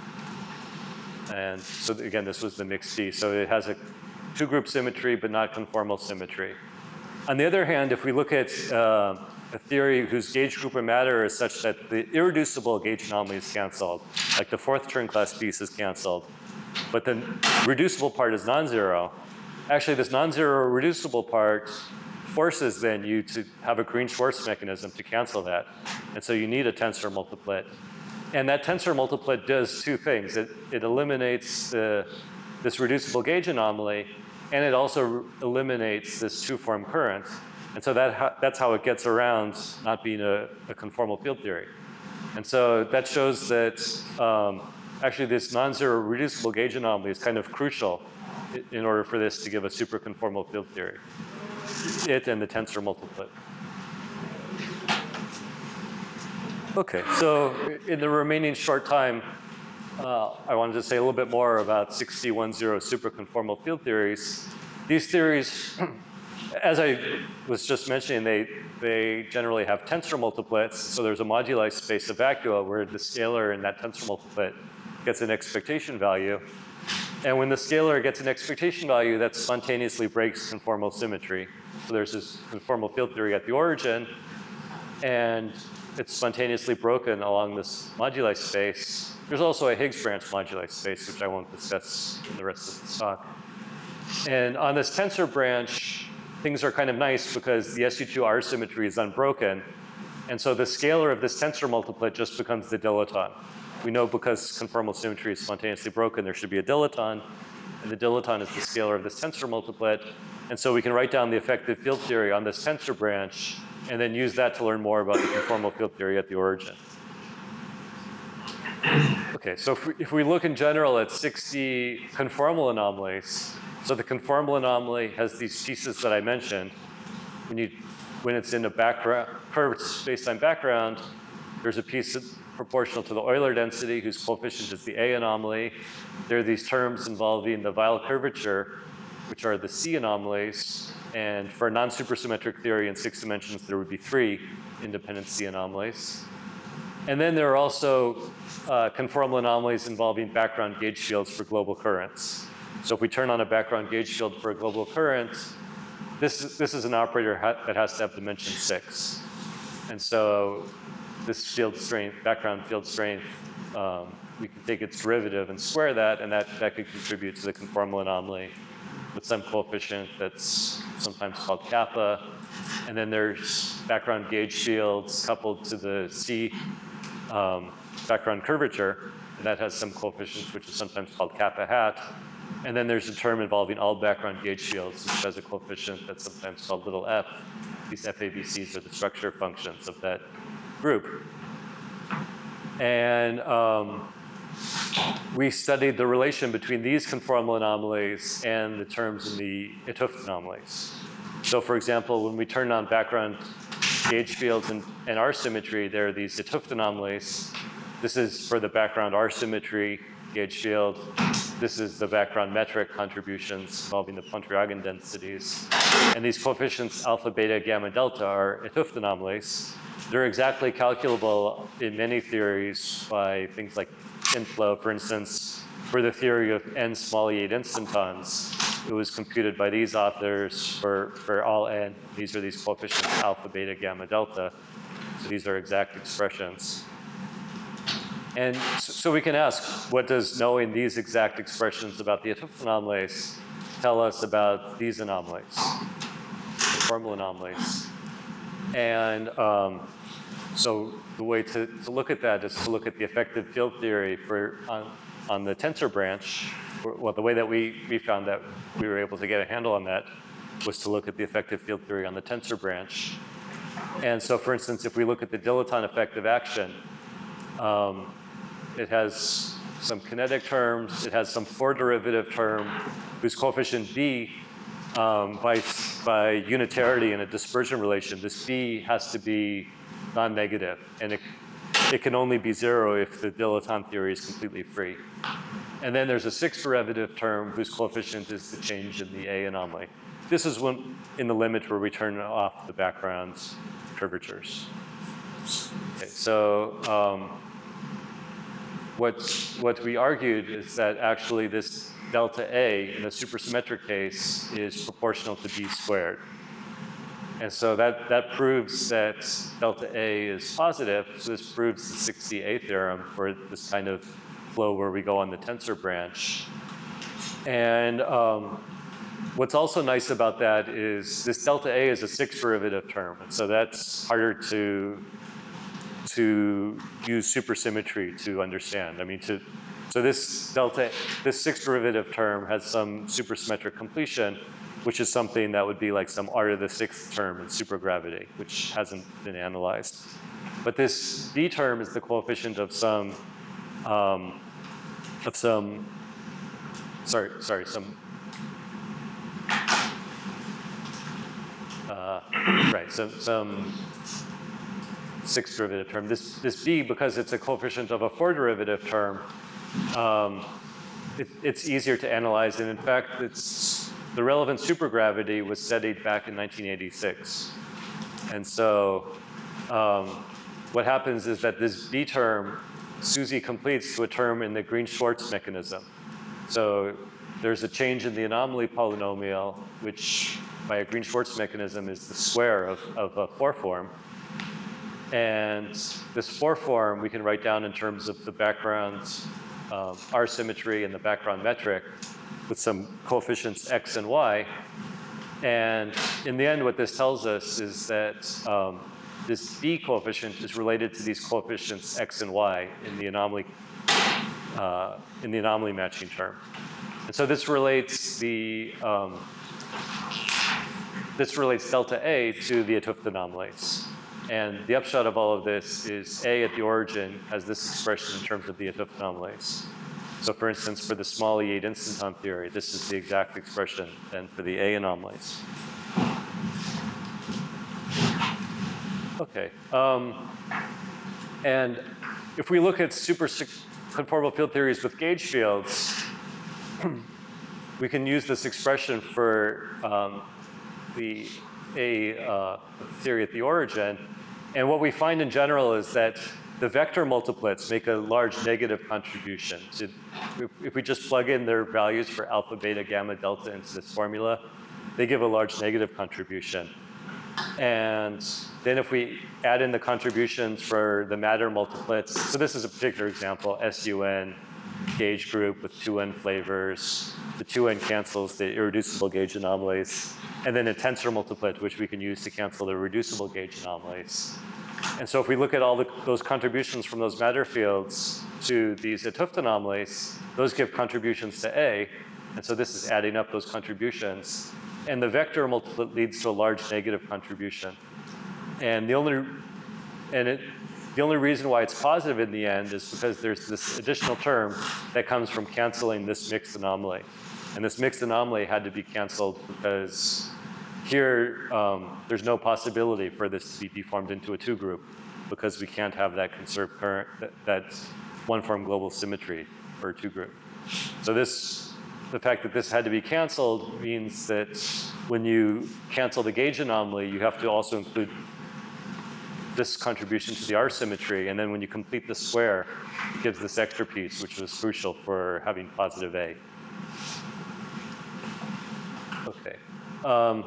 And so again, this was the mixed D. So it has a two-group symmetry, but not conformal symmetry. On the other hand, if we look at uh, a theory whose gauge group of matter is such that the irreducible gauge anomaly is canceled, like the fourth turn class piece is canceled, but the reducible part is non-zero. Actually, this non-zero reducible part forces then you to have a Green-Schwartz mechanism to cancel that. And so you need a tensor multiplet. And that tensor multiplet does two things. It, it eliminates the, this reducible gauge anomaly, and it also eliminates this two-form current. And so that, that's how it gets around not being a, a conformal field theory. And so that shows that um, actually this non-zero reducible gauge anomaly is kind of crucial in order for this to give a superconformal field theory. It and the tensor multiplet. Okay, so in the remaining short time, uh, I wanted to say a little bit more about sixty ten superconformal field theories. These theories, as I was just mentioning, they, they generally have tensor multiplets. So there's a moduli space of vacua where the scalar in that tensor multiplet gets an expectation value. And when the scalar gets an expectation value, that spontaneously breaks conformal symmetry. So there's this conformal field theory at the origin, and it's spontaneously broken along this moduli space. There's also a Higgs branch moduli space, which I won't discuss in the rest of the talk. And on this tensor branch, things are kind of nice because the S U two R symmetry is unbroken. And so the scalar of this tensor multiplet just becomes the dilaton. We know because conformal symmetry is spontaneously broken, there should be a dilaton. And the dilaton is the scalar of this tensor multiplet. And so we can write down the effective field theory on this tensor branch and then use that to learn more about the conformal field theory at the origin. Okay, so if we, if we look in general at sixty conformal anomalies, so the conformal anomaly has these pieces that I mentioned. When, you, when it's in a background, curved space-time background, there's a piece proportional to the Euler density whose coefficient is the A anomaly. There are these terms involving the Weyl curvature, which are the C anomalies. And for a non-supersymmetric theory in six dimensions, there would be three independent C anomalies. And then there are also uh, conformal anomalies involving background gauge fields for global currents. So if we turn on a background gauge field for a global current, this, this is an operator ha that has to have dimension six. And so this field strength, background field strength, um, we can take its derivative and square that, and that, that could contribute to the conformal anomaly with some coefficient that's sometimes called kappa. And then there's background gauge fields coupled to the C um, background curvature, and that has some coefficient which is sometimes called kappa hat. And then there's a term involving all background gauge fields, which has a coefficient that's sometimes called little f. These F A B Cs are the structure functions of that group. And um, we studied the relation between these conformal anomalies and the terms in the 't Hooft anomalies. So for example, when we turn on background gauge fields and, and R symmetry, there are these 't Hooft anomalies. This is for the background R symmetry gauge field. This is the background metric contributions involving the Pontryagin densities. And these coefficients alpha, beta, gamma, delta are 't Hooft anomalies. They're exactly calculable in many theories by things like inflow. For instance, for the theory of n small e eight instantons, it was computed by these authors for, for all n. These are these coefficients alpha, beta, gamma, delta. So these are exact expressions. And so we can ask, what does knowing these exact expressions about the 't Hooft anomalies tell us about these anomalies, conformal anomalies? And um, so the way to, to look at that is to look at the effective field theory for on, on the tensor branch. Well, the way that we, we found that we were able to get a handle on that was to look at the effective field theory on the tensor branch. And so for instance, if we look at the dilaton effective action, um, it has some kinetic terms, it has some four derivative term whose coefficient b um, by, by unitarity in a dispersion relation, this b has to be non-negative, and it, it can only be zero if the dilaton theory is completely free. And then there's a sixth derivative term whose coefficient is the change in the A anomaly. This is when, in the limit where we turn off the background curvatures. Okay, so um, what, what we argued is that actually this delta A in the supersymmetric case is proportional to B squared. And so that, that proves that delta A is positive. So this proves the six C A theorem for this kind of flow where we go on the tensor branch. And um, what's also nice about that is this delta A is a sixth derivative term. And so that's harder to, to use supersymmetry to understand. I mean, to, so this delta, this sixth derivative term has some supersymmetric completion, which is something that would be like some R to the sixth term in supergravity, which hasn't been analyzed. But this B term is the coefficient of some, um, of some, sorry, sorry, some, uh, right, so some sixth derivative term. This, this B, because it's a coefficient of a four derivative term, um, it, it's easier to analyze. And in fact, it's, the relevant supergravity was studied back in nineteen eighty-six. And so um, what happens is that this B term, SUSY completes to a term in the Green-Schwarz mechanism. So there's a change in the anomaly polynomial, which by a Green-Schwarz mechanism is the square of, of a four form. And this four form we can write down in terms of the background um, R symmetry and the background metric with some coefficients x and y. And in the end, what this tells us is that um, this B coefficient is related to these coefficients x and y in the anomaly, uh, in the anomaly matching term. And so this relates the, um, this relates delta A to the 't Hooft anomalies. And the upshot of all of this is A at the origin has this expression in terms of the 't Hooft anomalies. So for instance, for the small E eight instanton theory, this is the exact expression then for the A anomalies. Okay. Um, and if we look at super conformal field theories with gauge fields, we can use this expression for um, the A uh, theory at the origin. And what we find in general is that the vector multiplets make a large negative contribution. To, if, if we just plug in their values for alpha, beta, gamma, delta into this formula, they give a large negative contribution. And then if we add in the contributions for the matter multiplets, so this is a particular example, S U N, gauge group with two n flavors. The two n cancels the irreducible gauge anomalies. And then a tensor multiplet, which we can use to cancel the reducible gauge anomalies. And so if we look at all the, those contributions from those matter fields to these 't Hooft anomalies, those give contributions to A. And so this is adding up those contributions. And the vector multiplet leads to a large negative contribution. And the only, and it, the only reason why it's positive in the end is because there's this additional term that comes from canceling this mixed anomaly. And this mixed anomaly had to be canceled because here um, there's no possibility for this to be deformed into a two group because we can't have that conserved current, that, that one form global symmetry for a two group. So this, the fact that this had to be canceled means that when you cancel the gauge anomaly, you have to also include this contribution to the R symmetry. And then when you complete the square, it gives this extra piece, which was crucial for having positive A. Okay. Um,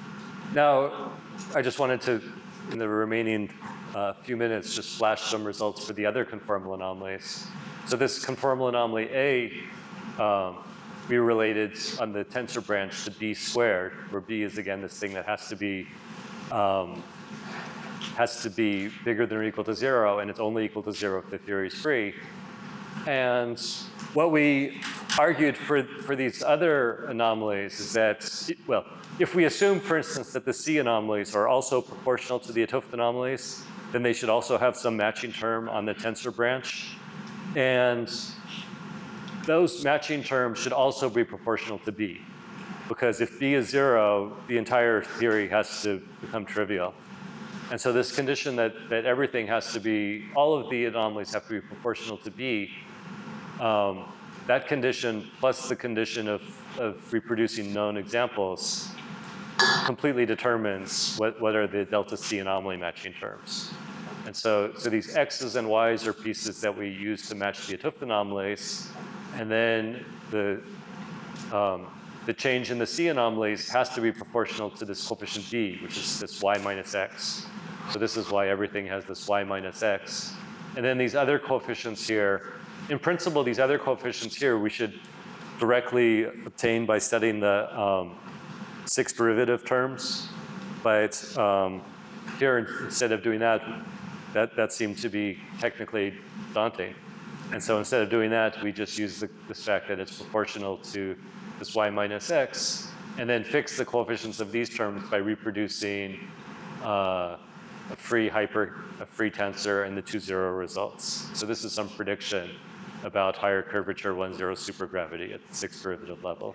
now, I just wanted to, in the remaining uh, few minutes, just flash some results for the other conformal anomalies. So this conformal anomaly A, um, we related on the tensor branch to B squared, where B is again this thing that has to be um, has to be bigger than or equal to zero, and it's only equal to zero if the theory is free. And what we argued for, for these other anomalies is that, well, if we assume, for instance, that the C anomalies are also proportional to the 't Hooft anomalies, then they should also have some matching term on the tensor branch. And those matching terms should also be proportional to B. Because if B is zero, the entire theory has to become trivial. And so this condition that, that everything has to be, all of the anomalies have to be proportional to B, um, that condition plus the condition of, of reproducing known examples completely determines what, what are the delta C anomaly matching terms. And so, so these X's and Y's are pieces that we use to match the 't Hooft anomalies. And then the, um, the change in the C anomalies has to be proportional to this coefficient B, which is this Y minus X. So this is why everything has this Y minus X. And then these other coefficients here, in principle, these other coefficients here we should directly obtain by studying the um, six derivative terms. But um, here, instead of doing that, that, that seemed to be technically daunting. And so instead of doing that, we just use the, this fact that it's proportional to this Y minus X, and then fix the coefficients of these terms by reproducing uh, a free hyper, a free tensor and the two zero results. So this is some prediction about higher curvature one zero supergravity at the sixth derivative level.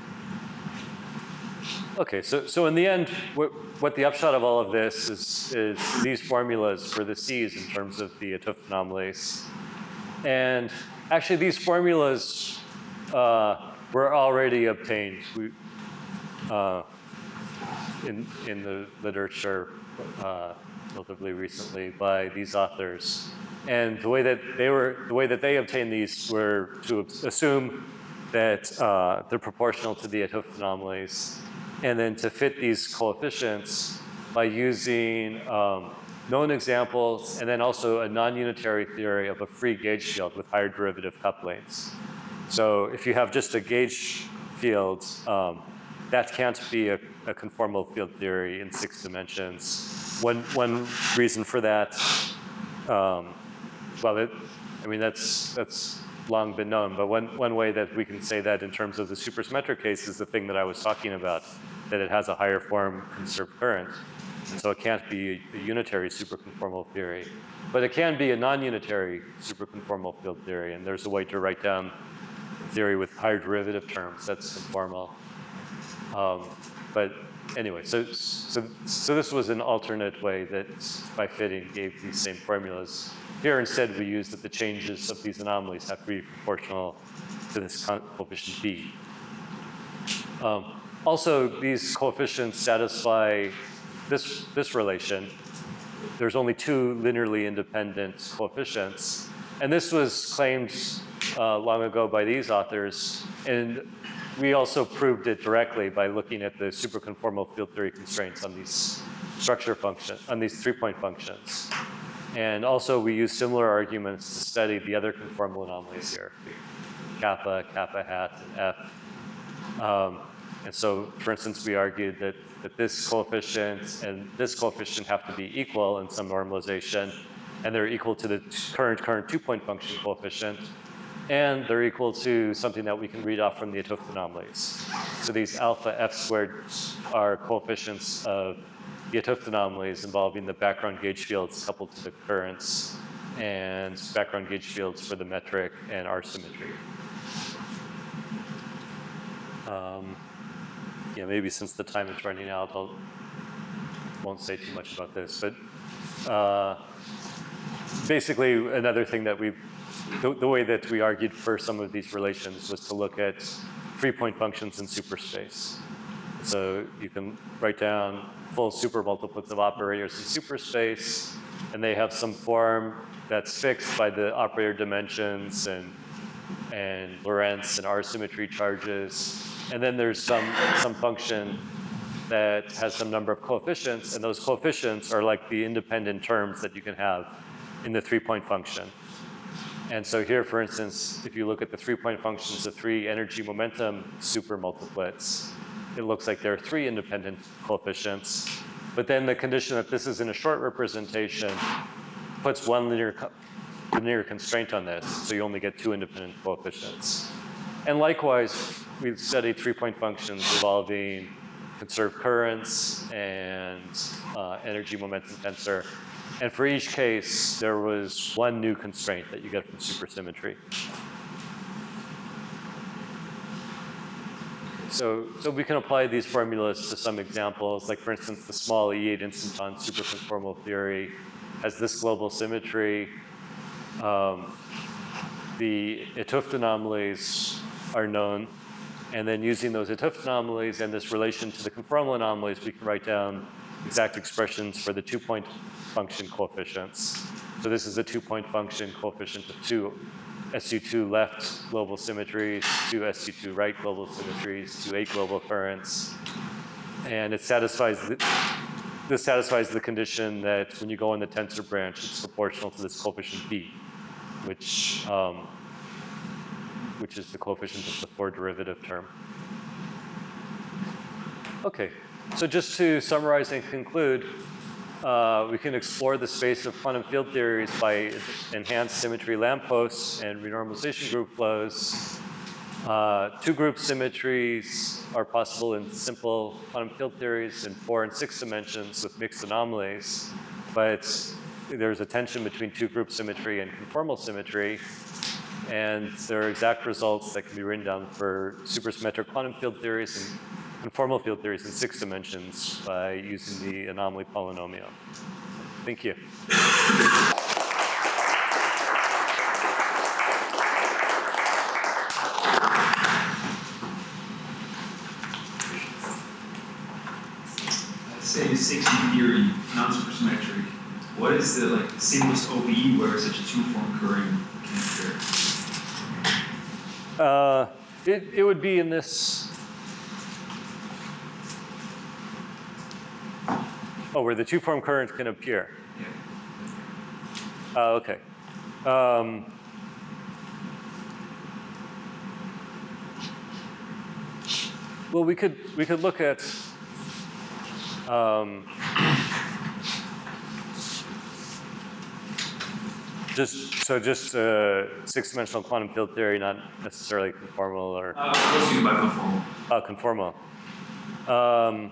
Okay, so, so in the end, what, what the upshot of all of this is, is these formulas for the C's in terms of the 't Hooft anomalies. And actually these formulas uh, were already obtained we, uh, in, in the literature uh, relatively recently by these authors. And the way that they were, the way that they obtained these were to assume that uh, they're proportional to the 't Hooft anomalies, and then to fit these coefficients by using um, known examples and then also a non-unitary theory of a free gauge field with higher derivative couplings. So if you have just a gauge field, um, that can't be a, a conformal field theory in six dimensions. One, one reason for that, um, well, it, I mean, that's, that's long been known, but one, one way that we can say that in terms of the supersymmetric case is the thing that I was talking about, that it has a higher form conserved current. And so it can't be a, a unitary superconformal theory, but it can be a non-unitary superconformal field theory, and there's a way to write down theory with higher derivative terms that's conformal. Um, but anyway, so, so, so this was an alternate way that by fitting gave these same formulas. Here instead we use that the changes of these anomalies have to be proportional to this coefficient B. Um, also, these coefficients satisfy this, this relation. There's only two linearly independent coefficients. And this was claimed uh, long ago by these authors. And we also proved it directly by looking at the superconformal field theory constraints on these structure functions, on these three-point functions. And also we use similar arguments to study the other conformal anomalies here. kappa, kappa hat, and F. Um, and so, for instance, we argued that, that this coefficient and this coefficient have to be equal in some normalization, and they're equal to the current current two-point function coefficient, and they're equal to something that we can read off from the 't Hooft anomalies. So these alpha F squared are coefficients of the 't Hooft anomalies involving the background gauge fields coupled to the currents and background gauge fields for the metric and R symmetry. Um, yeah, maybe since the time is running out, I won't say too much about this, but uh, basically another thing that we, the, the way that we argued for some of these relations was to look at three-point functions in superspace. So you can write down full super multiplets of operators in superspace, and they have some form that's fixed by the operator dimensions and, and Lorentz and R symmetry charges. And then there's some, some function that has some number of coefficients, and those coefficients are like the independent terms that you can have in the three-point function. And so here, for instance, if you look at the three-point functions of three energy momentum super multiplets, it looks like there are three independent coefficients. But then the condition that this is in a short representation puts one linear, linear constraint on this, so you only get two independent coefficients. And likewise, we've studied three-point functions involving conserved currents and uh, energy momentum tensor. And for each case, there was one new constraint that you get from supersymmetry. So, so we can apply these formulas to some examples, like for instance, the small E eight instanton superconformal theory has this global symmetry. Um, the 't Hooft anomalies are known. And then using those 't Hooft anomalies and this relation to the conformal anomalies, we can write down exact expressions for the two-point function coefficients. So this is a two-point function coefficient of two S U two left global symmetries, two S U two right global symmetries, two eight global currents. And it satisfies, the, this satisfies the condition that when you go in the tensor branch, it's proportional to this coefficient B, which um, which is the coefficient of the four derivative term. Okay, so just to summarize and conclude, uh, we can explore the space of quantum field theories by enhanced symmetry lampposts and renormalization group flows. Uh, two group symmetries are possible in simple quantum field theories in four and six dimensions with mixed anomalies, but there's a tension between two group symmetry and conformal symmetry. And there are exact results that can be written down for supersymmetric quantum field theories and conformal field theories in six dimensions by using the anomaly polynomial. Thank you. Say six D theory, non-supersymmetric. What is the like simplest O B E where such a two-form current can appear? Uh, it, it would be in this, oh, where the two-form current can appear. Yeah. Uh, okay. Um, well, we could we could look at um, just so just uh, six-dimensional quantum field theory, not necessarily conformal or Uh, what do you mean by conformal? uh, conformal. Um,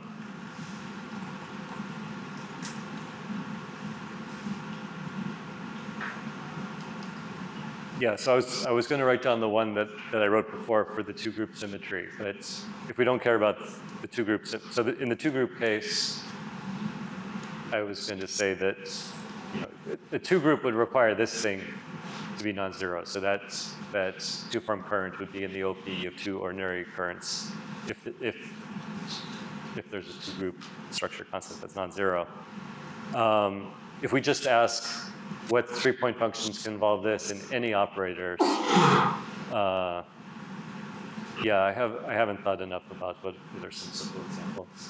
Yeah, so I was, I was going to write down the one that, that I wrote before for the two-group symmetry, but if we don't care about the two-group, so the, in the two-group case, I was going to say that you know, the two-group would require this thing to be non-zero, so that, that two-form current would be in the O P of two ordinary currents if, if, if there's a two-group structure constant that's non-zero. Um, if we just ask what three-point functions can involve this in any operators, uh, yeah, I have I haven't thought enough about what there's some simple examples.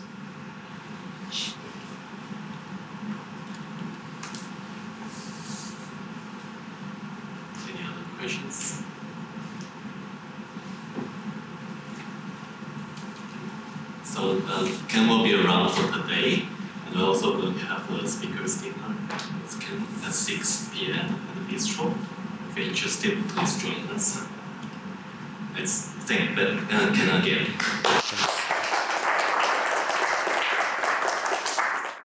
Any other questions? uh, Ken will be around for today, and we're also going to have a speakers dinner. It's Ken at six p m at the bistro. If you're interested, please join us. Let's thank uh, Ken again.